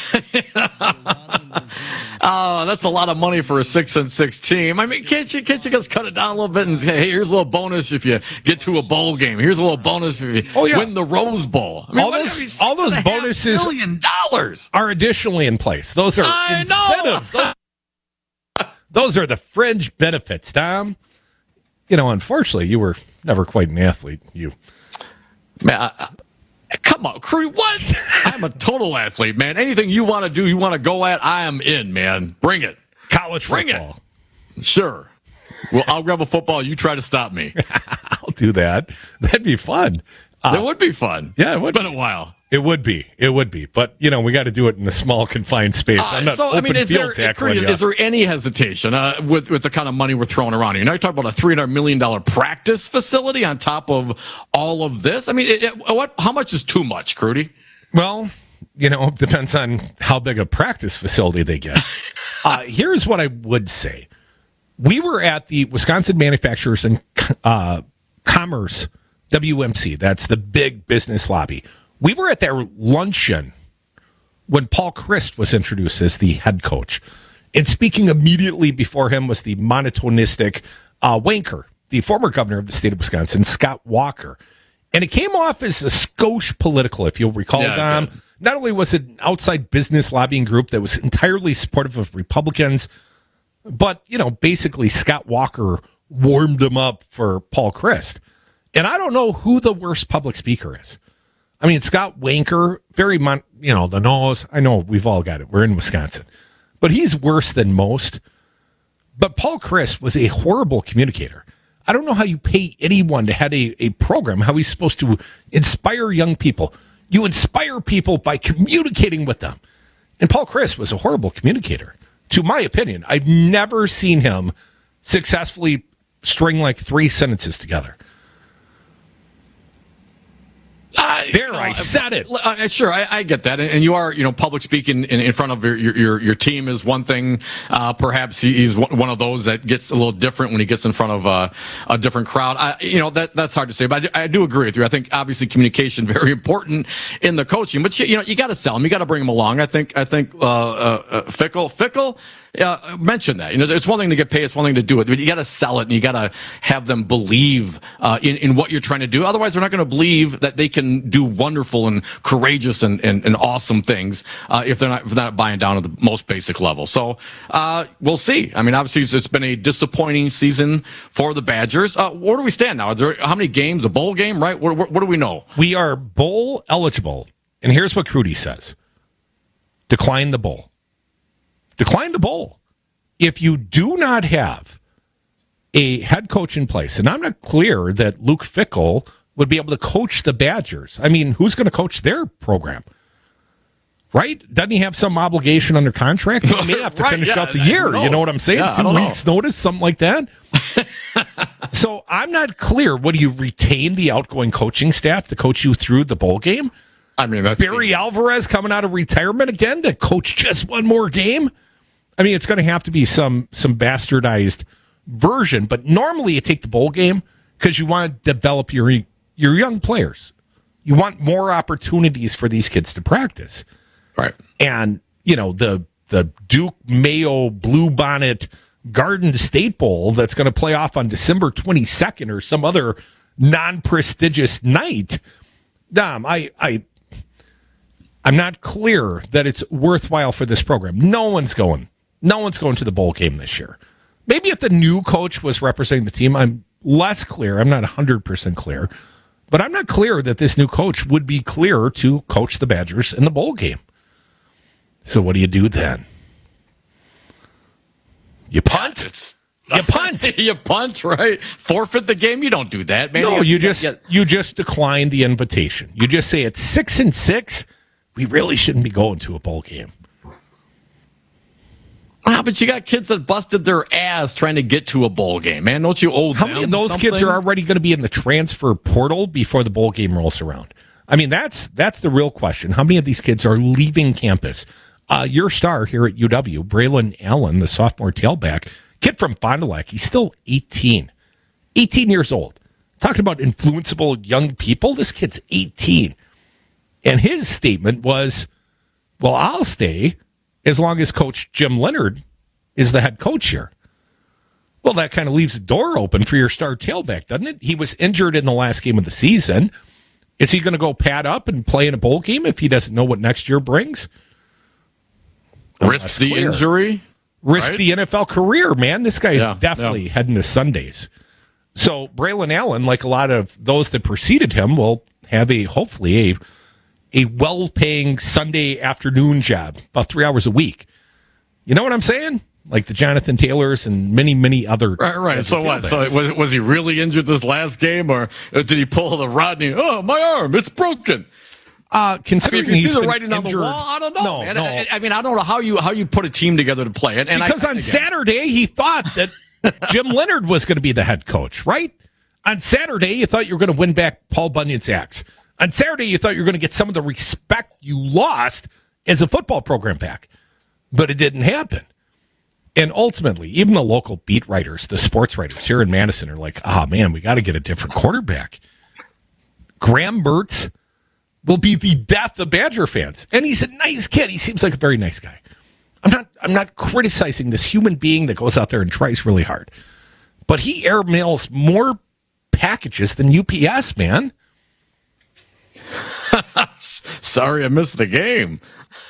Oh, that's a lot of money for a six and six team. I mean, can't you can't you just cut it down a little bit and say, hey, here's a little bonus if you get to a bowl game. Here's a little bonus if you oh, yeah. win the Rose Bowl. I mean, all those, all those bonuses million dollars are additionally in place. Those are I incentives. Those, those are the fringe benefits, Tom. You know, unfortunately, you were never quite an athlete. You, man. I, I, Come on, crew, what? I'm a total athlete, man. Anything you want to do, you want to go at, I am in, man. Bring it. College football. Bring it. Sure. Well, I'll grab a football. You try to stop me. I'll do that. That'd be fun. Uh, it would be fun. Yeah, it would. It's been a while. It would be. It would be. But, you know, we got to do it in a small, confined space. Uh, I'm not so, open I mean, is field there, tackling is, is there any hesitation uh, with, with the kind of money we're throwing around here? Now you're talking about a three hundred million dollars practice facility on top of all of this. I mean, it, it, what? How much is too much, Crudy? Well, you know, depends on how big a practice facility they get. uh, here's what I would say. We were at the Wisconsin Manufacturers and uh, Commerce, W M C. That's the big business lobby. We were at their luncheon when Paul Christ was introduced as the head coach. And speaking immediately before him was the monotonistic uh, wanker, the former governor of the state of Wisconsin, Scott Walker. And it came off as a skosh political, if you'll recall, yeah, Dom. not only was it an outside business lobbying group that was entirely supportive of Republicans, but, you know, basically Scott Walker warmed him up for Paul Christ. And I don't know who the worst public speaker is. I mean, Scott Wanker, very, mon- you know, the nose. I know we've all got it. We're in Wisconsin. But he's worse than most. But Paul Christ was a horrible communicator. I don't know how you pay anyone to head a, a program, how he's supposed to inspire young people. You inspire people by communicating with them. And Paul Christ was a horrible communicator, to my opinion. I've never seen him successfully string like three sentences together. Uh, there, you know, I said it. Uh, sure, I, I get that, and, and you are, you know, public speaking in, in front of your, your your team is one thing. Uh, perhaps he's one of those that gets a little different when he gets in front of uh, a different crowd. I, you know, that that's hard to say, but I do, I do agree with you. I think obviously communication very important in the coaching, but you, you know, you got to sell him, you got to bring him along. I think I think uh, uh, Fickell Fickell. Uh, mention that. You know, it's one thing to get paid, it's one thing to do it, but you got to sell it and you got to have them believe uh, in, in what you're trying to do. Otherwise, they're not going to believe that they can do wonderful and courageous and, and, and awesome things uh, if they're not if they're not buying down at the most basic level. So uh, we'll see. I mean, obviously, it's been a disappointing season for the Badgers. Uh, where do we stand now? Are there how many games? A bowl game, right? What, what, what do we know? We are bowl eligible, and here's what Crudy says: decline the bowl. Decline the bowl. If you do not have a head coach in place, and I'm not clear that Luke Fickell would be able to coach the Badgers. I mean, who's going to coach their program? Right? Doesn't he have some obligation under contract? He may have to right, finish yeah, out the year. You know what I'm saying? Yeah, Two weeks know. notice, something like that. So I'm not clear. What do you retain the outgoing coaching staff to coach you through the bowl game? I mean, that's Barry seems... Alvarez coming out of retirement again to coach just one more game? I mean, it's going to have to be some some bastardized version, but normally you take the bowl game because you want to develop your your young players. You want more opportunities for these kids to practice. Right. And, you know, the the Duke Mayo Bluebonnet Garden State Bowl that's going to play off on December twenty-second or some other non-prestigious night. Dom, I, I, I'm not clear that it's worthwhile for this program. No one's going. No one's going to the bowl game this year. Maybe if the new coach was representing the team, I'm less clear. I'm not one hundred percent clear. But I'm not clear that this new coach would be clear to coach the Badgers in the bowl game. So what do you do then? You punt. It's, you punt. you punt, right? Forfeit the game. You don't do that, man. No, you, you just get... you just decline the invitation. You just say it's six and six. We really shouldn't be going to a bowl game. Ah, but you got kids that busted their ass trying to get to a bowl game, man. Don't you owe How them many of those something? kids are already going to be in the transfer portal before the bowl game rolls around? I mean, that's that's the real question. How many of these kids are leaving campus? Uh, your star here at U W, Braylon Allen, the sophomore tailback, kid from Fond du Lac, he's still eighteen. eighteen years old. Talking about influenceable young people, this kid's eighteen. And his statement was, well, I'll stay as long as Coach Jim Leonhard is the head coach here. Well, that kind of leaves the door open for your star tailback, doesn't it? He was injured in the last game of the season. Is he going to go pad up and play in a bowl game if he doesn't know what next year brings? Risk the clear. injury? Risk right? the N F L career, man. This guy's yeah, definitely yeah. heading to Sundays. So Braylon Allen, like a lot of those that preceded him, will have a, hopefully, a a well-paying Sunday afternoon job, about three hours a week. You know what I'm saying? Like the Jonathan Taylors and many, many other. Right, right. So what? So was was he really injured this last game, or did he pull the Rodney? Oh, my arm, it's broken. Uh, considering I mean, if you he's see the been writing on injured, the wall, I don't know, no, man. no. I, I mean, I don't know how you how you put a team together to play it. And because I, on again, Saturday he thought that Jim Leonhard was going to be the head coach, right? On Saturday you thought you were going to win back Paul Bunyan's axe. On Saturday you thought you were going to get some of the respect you lost as a football program back, but it didn't happen. And ultimately, even the local beat writers, the sports writers here in Madison, are like, "Oh man, we got to get a different quarterback." Graham Mertz will be the death of Badger fans, and he's a nice kid. He seems like a very nice guy. I'm not. I'm not criticizing this human being that goes out there and tries really hard, but he airmails more packages than U P S, man. Sorry, I missed the game.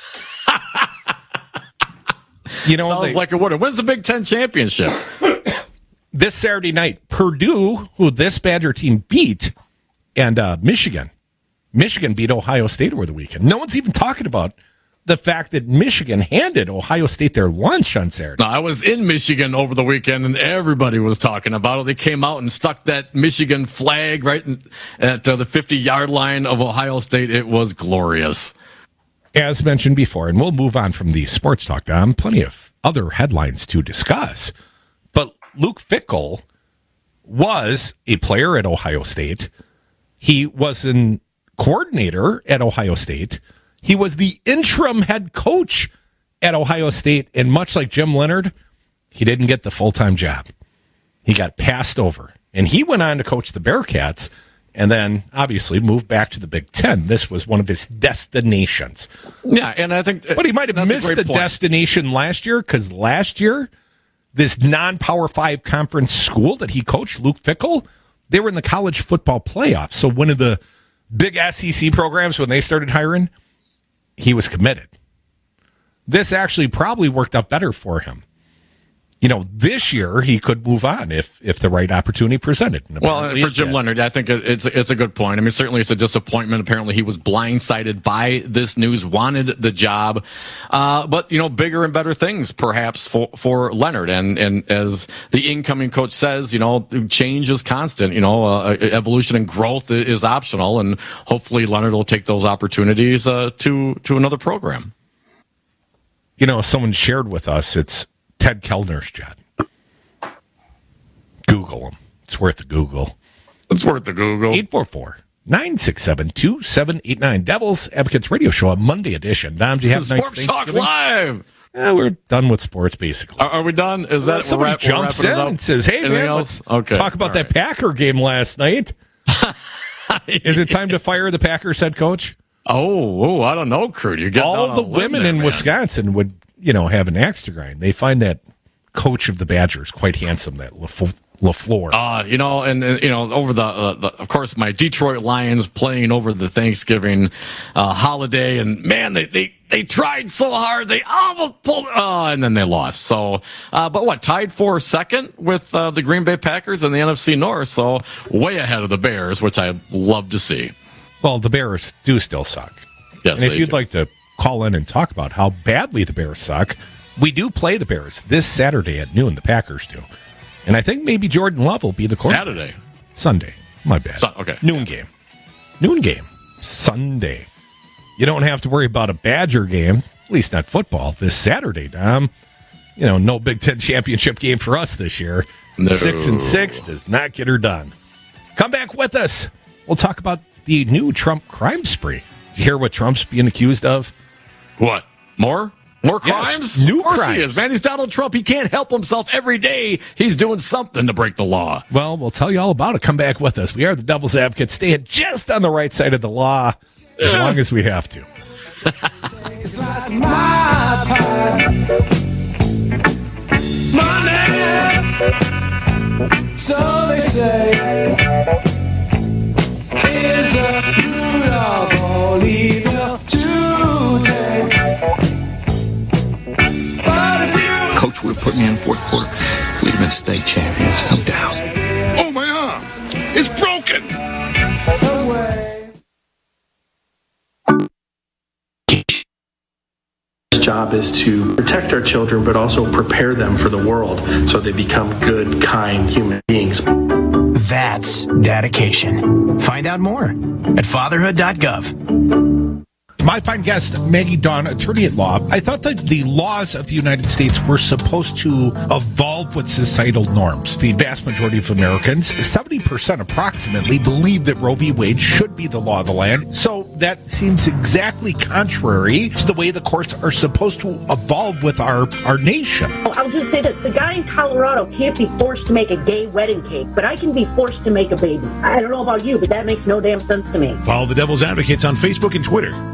You know, sounds they, like a winner. When's the Big Ten championship? This Saturday night, Purdue, who this Badger team beat, and uh, Michigan. Michigan beat Ohio State over the weekend. No one's even talking about the fact that Michigan handed Ohio State their lunch on Saturday. No, I was in Michigan over the weekend, and everybody was talking about it. They came out and stuck that Michigan flag right in, at uh, the fifty-yard line of Ohio State. It was glorious. As mentioned before, and we'll move on from the sports talk, Dom, plenty of other headlines to discuss. But Luke Fickell was a player at Ohio State. He was an coordinator at Ohio State. He was the interim head coach at Ohio State. And much like Jim Leonhard, he didn't get the full-time job. He got passed over. And he went on to coach the Bearcats and then obviously moved back to the Big Ten. This was one of his destinations. Yeah, and I think... But he might have missed the point. destination last year, because last year, this non-Power five conference school that he coached, Luke Fickell, they were in the college football playoffs. So one of the big S E C programs, when they started hiring, he was committed. This actually probably worked out better for him. You know, this year he could move on if if the right opportunity presented. Well, for Jim Leonhard, I think it's it's a good point. I mean, certainly it's a disappointment. Apparently, he was blindsided by this news, wanted the job, uh, but you know, bigger and better things perhaps for for Leonhard. And and as the incoming coach says, you know, change is constant. You know, uh, evolution and growth is optional, and hopefully Leonhard will take those opportunities uh, to to another program. You know, someone shared with us it's Ted Kellner's job. Google him. It's worth the Google. It's worth the Google. eight four four, nine six seven, two seven eight nine. Devil's Advocates Radio Show, a Monday edition. Dom, do you have Sports nice Talk Live. Yeah, we're done with sports, basically. Are, are we done? Is that somebody wrap, jumps in and says, hey, Anything man, else? let's Okay. talk about All that right. Packer game last night. Is it time to fire the Packers head coach? Oh, oh I don't know, Kurt. You got All the women there, in man. Wisconsin would, you know, have an axe to grind. They find that coach of the Badgers quite handsome, that LaF- LaFleur. Uh, you know, and, and you know, over the, uh, the, of course, my Detroit Lions playing over the Thanksgiving uh, holiday, and man, they, they they tried so hard, they almost pulled, oh, and then they lost. So, uh, but what, tied for second with uh, the Green Bay Packers in the N F C North, so way ahead of the Bears, which I love to see. Well, the Bears do still suck. Yes, and if they you'd do. like to call in and talk about how badly the Bears suck, we do play the Bears this Saturday at noon. The Packers do. And I think maybe Jordan Love will be the quarterback. Saturday. Sunday. My bad. Sun- okay. Noon game. Noon game. Sunday. You don't have to worry about a Badger game, at least not football, this Saturday, Dom. You know, no Big Ten championship game for us this year. No. Six and six does not get her done. Come back with us. We'll talk about the new Trump crime spree. Did you hear what Trump's being accused of? What? More? More Yes, crimes? new of course crimes. he is, man. He's Donald Trump. He can't help himself. Every day he's doing something to break the law. Well, we'll tell you all about it. Come back with us. We are the Devil's Advocates, staying just on the right side of the law as long as we have to. Money, so they say, is the root of all evil today. But if you Coach would have put me in fourth quarter. We'd have been state champions, no doubt. Oh, my arm! It's broken! His job is to protect our children, but also prepare them for the world so they become good, kind human beings. That's dedication. Find out more at fatherhood dot gov. My fine guest, Maggie Dawn, attorney at law. I thought that the laws of the United States were supposed to evolve with societal norms. The vast majority of Americans, seventy percent approximately, believe that Roe v. Wade should be the law of the land. So that seems exactly contrary to the way the courts are supposed to evolve with our, our nation. I'll just say this. The guy in Colorado can't be forced to make a gay wedding cake, but I can be forced to make a baby. I don't know about you, but that makes no damn sense to me. Follow the Devil's Advocates on Facebook and Twitter.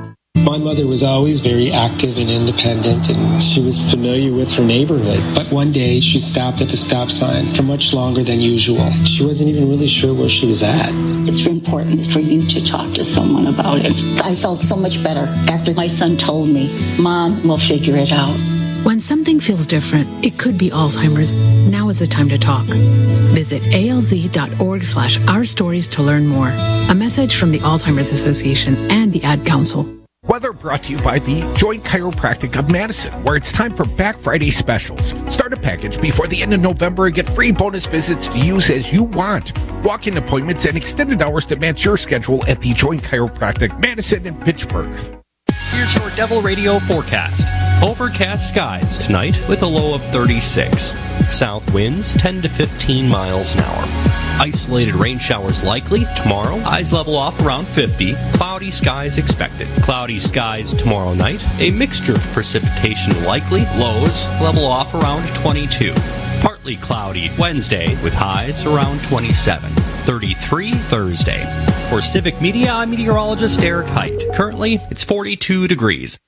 My mother was always very active and independent, and she was familiar with her neighborhood. But one day, she stopped at the stop sign for much longer than usual. She wasn't even really sure where she was at. It's important for you to talk to someone about it. I felt so much better after my son told me, Mom, we'll figure it out. When something feels different, it could be Alzheimer's. Now is the time to talk. Visit alz.org slash our stories to learn more. A message from the Alzheimer's Association and the Ad Council. Weather brought to you by the Joint Chiropractic of Madison, where it's time for Black Friday specials. Start a package before the end of November and get free bonus visits to use as you want. Walk-in appointments and extended hours to match your schedule at the Joint Chiropractic, Madison and Pittsburgh. Here's your Devil Radio forecast. Overcast skies tonight with a low of thirty-six. South winds ten to fifteen miles an hour. Isolated rain showers likely tomorrow. Highs level off around fifty. Cloudy skies expected. Cloudy skies tomorrow night. A mixture of precipitation likely. Lows level off around twenty-two. Partly cloudy Wednesday with highs around twenty-seven. thirty-three Thursday. For Civic Media, I'm meteorologist Eric Height. Currently, it's forty-two degrees.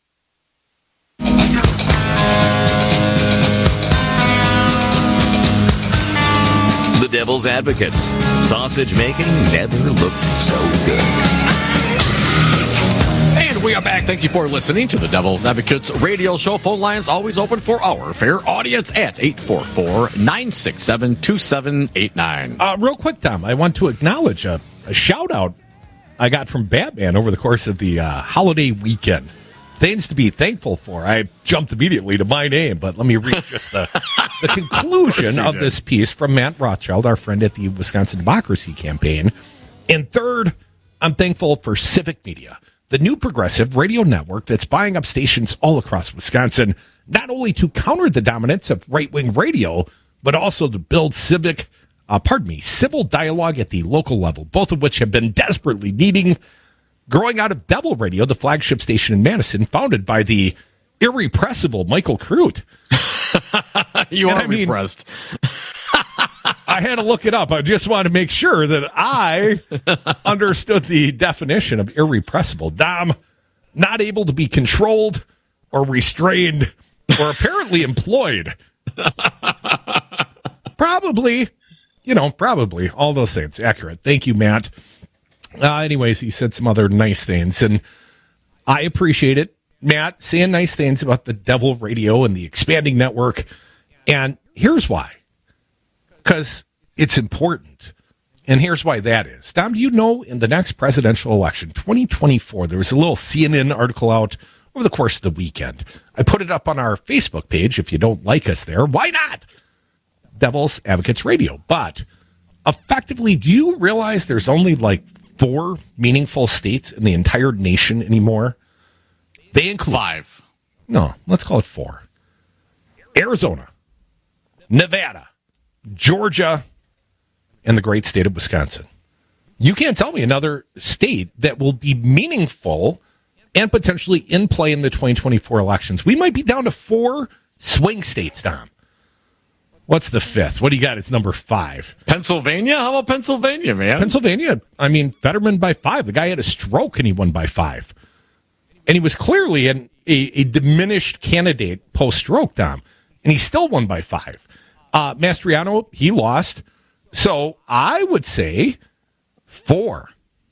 The Devil's Advocates. Sausage making never looked so good. And we are back. Thank you for listening to the Devil's Advocates radio show. Phone lines always open for our fair audience at eight four four, nine six seven, two seven eight nine. Uh, real quick, Tom, I want to acknowledge a, a shout-out I got from Batman over the course of the uh, holiday weekend. Things to be thankful for. I jumped immediately to my name, but let me read just the, the conclusion of this piece from Matt Rothschild, our friend at the Wisconsin Democracy Campaign. And third, I'm thankful for Civic Media, the new progressive radio network that's buying up stations all across Wisconsin, not only to counter the dominance of right-wing radio, but also to build civic, uh, pardon me, civil dialogue at the local level, both of which have been desperately needing. Growing out of Devil Radio, the flagship station in Madison, founded by the irrepressible Michael Crute. you and are I mean, repressed. I had to look it up. I just wanted to make sure that I understood the definition of irrepressible. Dom, not able to be controlled or restrained or apparently employed. Probably, you know, probably. All those things. Accurate. Thank you, Matt. Uh, anyways, he said some other nice things, and I appreciate it. Matt saying nice things about the Devil Radio and the expanding network, and here's why. Because it's important, and here's why that is. Tom, do you know in the next presidential election, twenty twenty-four, there was a little C N N article out over the course of the weekend. I put it up on our Facebook page. If you don't like us there, why not? Devil's Advocates Radio. But effectively, do you realize there's only like four meaningful states in the entire nation anymore? They include five. No, let's call it four. Arizona, Nevada, Georgia, and the great state of Wisconsin. You can't tell me another state that will be meaningful and potentially in play in the twenty twenty-four elections. We might be down to four swing states, Tom. What's the fifth? What do you got? It's number five. Pennsylvania? How about Pennsylvania, man? Pennsylvania. I mean, Fetterman by five. The guy had a stroke and he won by five. And he was clearly an, a, a diminished candidate post-stroke, Tom. And he still won by five. Uh, Mastriano, he lost. So I would say four.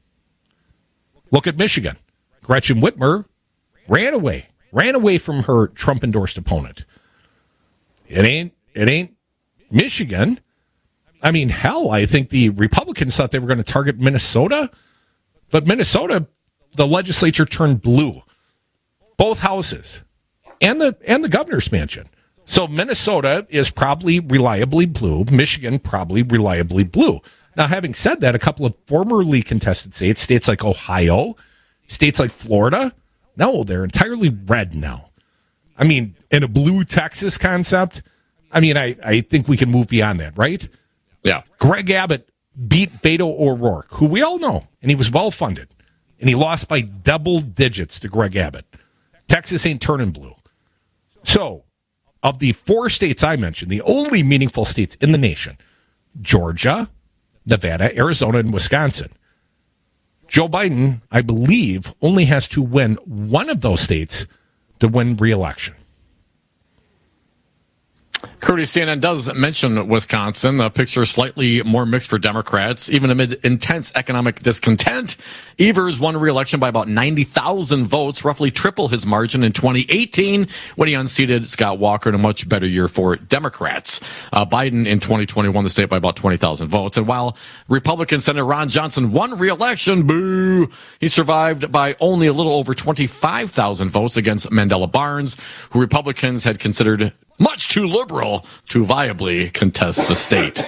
Look at Michigan. Gretchen Whitmer ran away. Ran away from her Trump-endorsed opponent. It ain't, it ain't Michigan. I mean, hell, I think the Republicans thought they were going to target Minnesota, but Minnesota, the legislature turned blue, both houses, and the and the governor's mansion. So Minnesota is probably reliably blue. Michigan probably reliably blue. Now, having said that, a couple of formerly contested states, states like Ohio, states like Florida, no, they're entirely red now. I mean, in a blue Texas concept, I mean, I, I think we can move beyond that, right? Yeah. Greg Abbott beat Beto O'Rourke, who we all know, and he was well-funded. And he lost by double digits to Greg Abbott. Texas ain't turning blue. So, of the four states I mentioned, the only meaningful states in the nation, Georgia, Nevada, Arizona, and Wisconsin. Joe Biden, I believe, only has to win one of those states to win re-election. Curtis, C N N does mention Wisconsin. The picture is slightly more mixed for Democrats. Even amid intense economic discontent, Evers won re-election by about ninety thousand votes, roughly triple his margin in twenty eighteen when he unseated Scott Walker in a much better year for Democrats. Uh, Biden in twenty twenty won the state by about twenty thousand votes. And while Republican Senator Ron Johnson won re-election, boo, he survived by only a little over twenty-five thousand votes against Mandela Barnes, who Republicans had considered much too liberal to viably contest the state.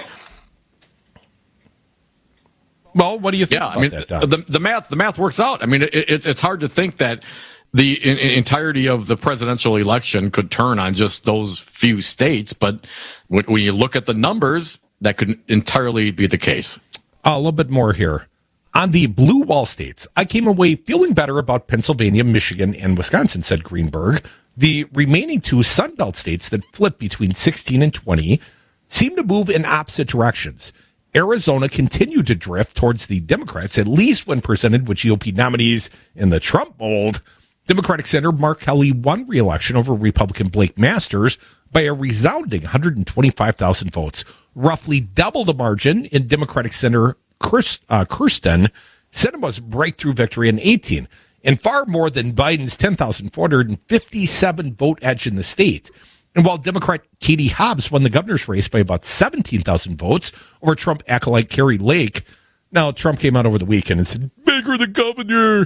Well, what do you think yeah, about I mean, that, Don? the, the math the math works out. I mean, it, it's it's hard to think that the in, in entirety of the presidential election could turn on just those few states, but when, when you look at the numbers, that could entirely be the case. Uh, a little bit more here. On the blue wall states, I came away feeling better about Pennsylvania, Michigan, and Wisconsin, said Greenberg. The remaining two Sunbelt states that flip between sixteen and twenty seem to move in opposite directions. Arizona continued to drift towards the Democrats, at least when presented with G O P nominees in the Trump mold. Democratic Senator Mark Kelly won re-election over Republican Blake Masters by a resounding one hundred twenty-five thousand votes, roughly double the margin in Democratic Senator Kirsten, uh, Kirsten Sinema's breakthrough victory in eighteen. And far more than Biden's ten thousand four hundred fifty-seven vote edge in the state. And while Democrat Katie Hobbs won the governor's race by about seventeen thousand votes over Trump acolyte Carrie Lake, now Trump came out over the weekend and said, make her the governor.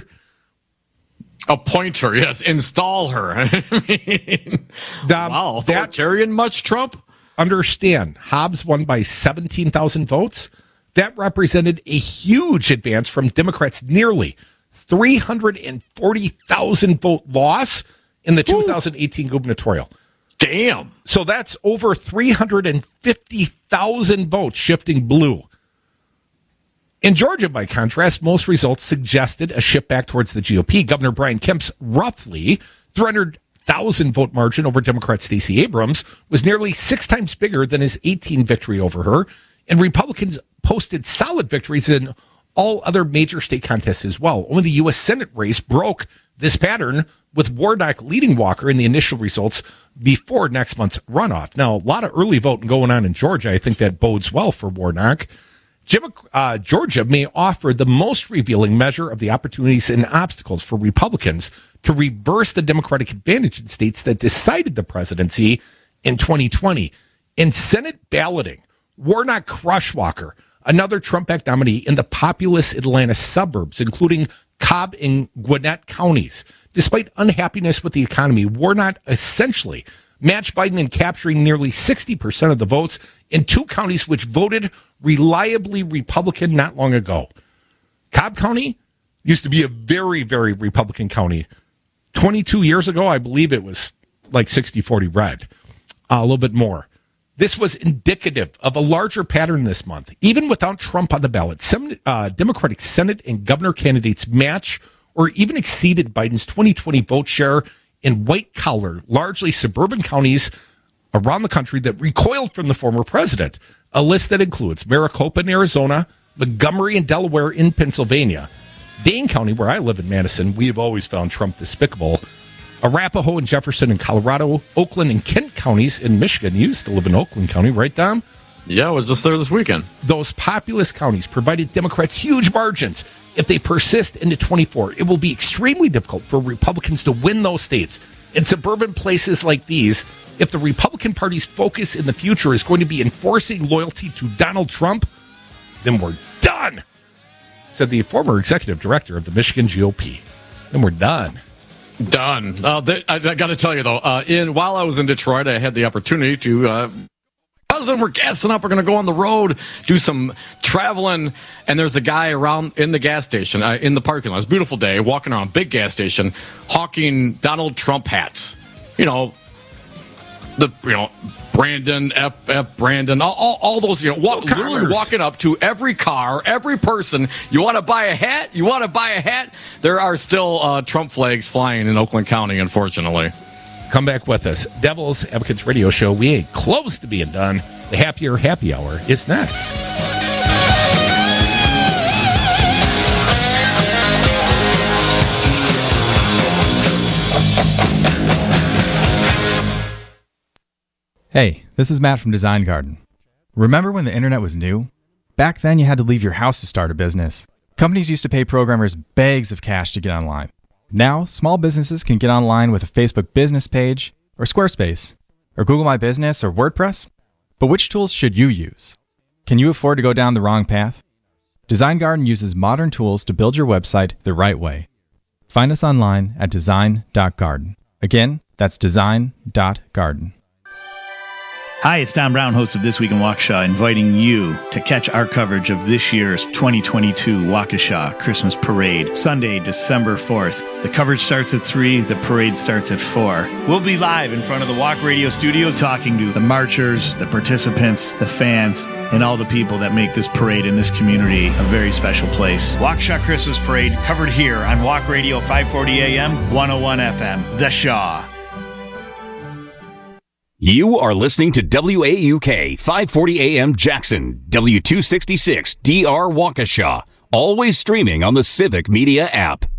Appoint her, yes, install her. I mean, um, wow, authoritarian much, Trump? Understand, Hobbs won by seventeen thousand votes. That represented a huge advance from Democrats' nearly three hundred forty thousand vote loss in the two thousand eighteen Ooh. gubernatorial. Damn. So that's over three hundred fifty thousand votes shifting blue. In Georgia, by contrast, most results suggested a shift back towards the G O P. Governor Brian Kemp's roughly three hundred thousand vote margin over Democrat Stacey Abrams was nearly six times bigger than his eighteen victory over her. And Republicans posted solid victories in all other major state contests as well. Only the U S Senate race broke this pattern, with Warnock leading Walker in the initial results before next month's runoff. Now, a lot of early voting going on in Georgia. I think that bodes well for Warnock. Jim, uh, Georgia may offer the most revealing measure of the opportunities and obstacles for Republicans to reverse the Democratic advantage in states that decided the presidency in twenty twenty. In Senate balloting, Warnock crushed Walker, another Trump-backed nominee in the populous Atlanta suburbs, including Cobb and Gwinnett counties. Despite unhappiness with the economy, Warnock essentially matched Biden in capturing nearly sixty percent of the votes in two counties which voted reliably Republican not long ago. Cobb County used to be a very, very Republican county. twenty-two years ago, I believe it was like sixty forty red. Uh, a little bit more. This was indicative of a larger pattern this month. Even without Trump on the ballot, some uh, Democratic Senate and governor candidates match or even exceeded Biden's twenty twenty vote share in white-collar, largely suburban counties around the country that recoiled from the former president. A list that includes Maricopa in Arizona, Montgomery and Delaware in Pennsylvania, Dane County, where I live in Madison, we have always found Trump despicable, Arapahoe and Jefferson in Colorado, Oakland and Kent counties in Michigan. You used to live in Oakland County, right, Dom? Yeah, I was just there this weekend. Those populous counties provided Democrats huge margins. If they persist into twenty-four, it will be extremely difficult for Republicans to win those states. In suburban places like these, if the Republican Party's focus in the future is going to be enforcing loyalty to Donald Trump, then we're done, said the former executive director of the Michigan G O P. Then we're done. Done. Uh, they, I, I got to tell you, though, uh, in while I was in Detroit, I had the opportunity to... Uh, cousin, we're gassing up. We're going to go on the road, do some traveling. And there's a guy around in the gas station, uh, in the parking lot. It's a beautiful day, walking around, big gas station, hawking Donald Trump hats. You know, the, you know, Brandon, F F Brandon, all, all, all those, you know, walk, literally walking up to every car, every person. You want to buy a hat? You want to buy a hat? There are still uh, Trump flags flying in Oakland County, unfortunately. Come back with us. Devil's Advocates Radio Show. We ain't close to being done. The Happier Happy Hour is next. Hey, this is Matt from Design Garden. Remember when the internet was new? Back then you had to leave your house to start a business. Companies used to pay programmers bags of cash to get online. Now, small businesses can get online with a Facebook business page, or Squarespace, or Google My Business, or WordPress. But which tools should you use? Can you afford to go down the wrong path? Design Garden uses modern tools to build your website the right way. Find us online at design dot garden. Again, that's design dot garden. Hi, it's Don Brown, host of This Week in Waukesha, inviting you to catch our coverage of this year's twenty twenty-two Waukesha Christmas Parade, Sunday, December fourth. The coverage starts at three, the parade starts at four. We'll be live in front of the Walk Radio studios talking to the marchers, the participants, the fans, and all the people that make this parade in this community a very special place. Waukesha Christmas Parade, covered here on Walk Radio five forty A M, one oh one F M, The Shaw. You are listening to W A U K five forty A M Jackson, W two sixty-six D R Waukesha, always streaming on the Civic Media app.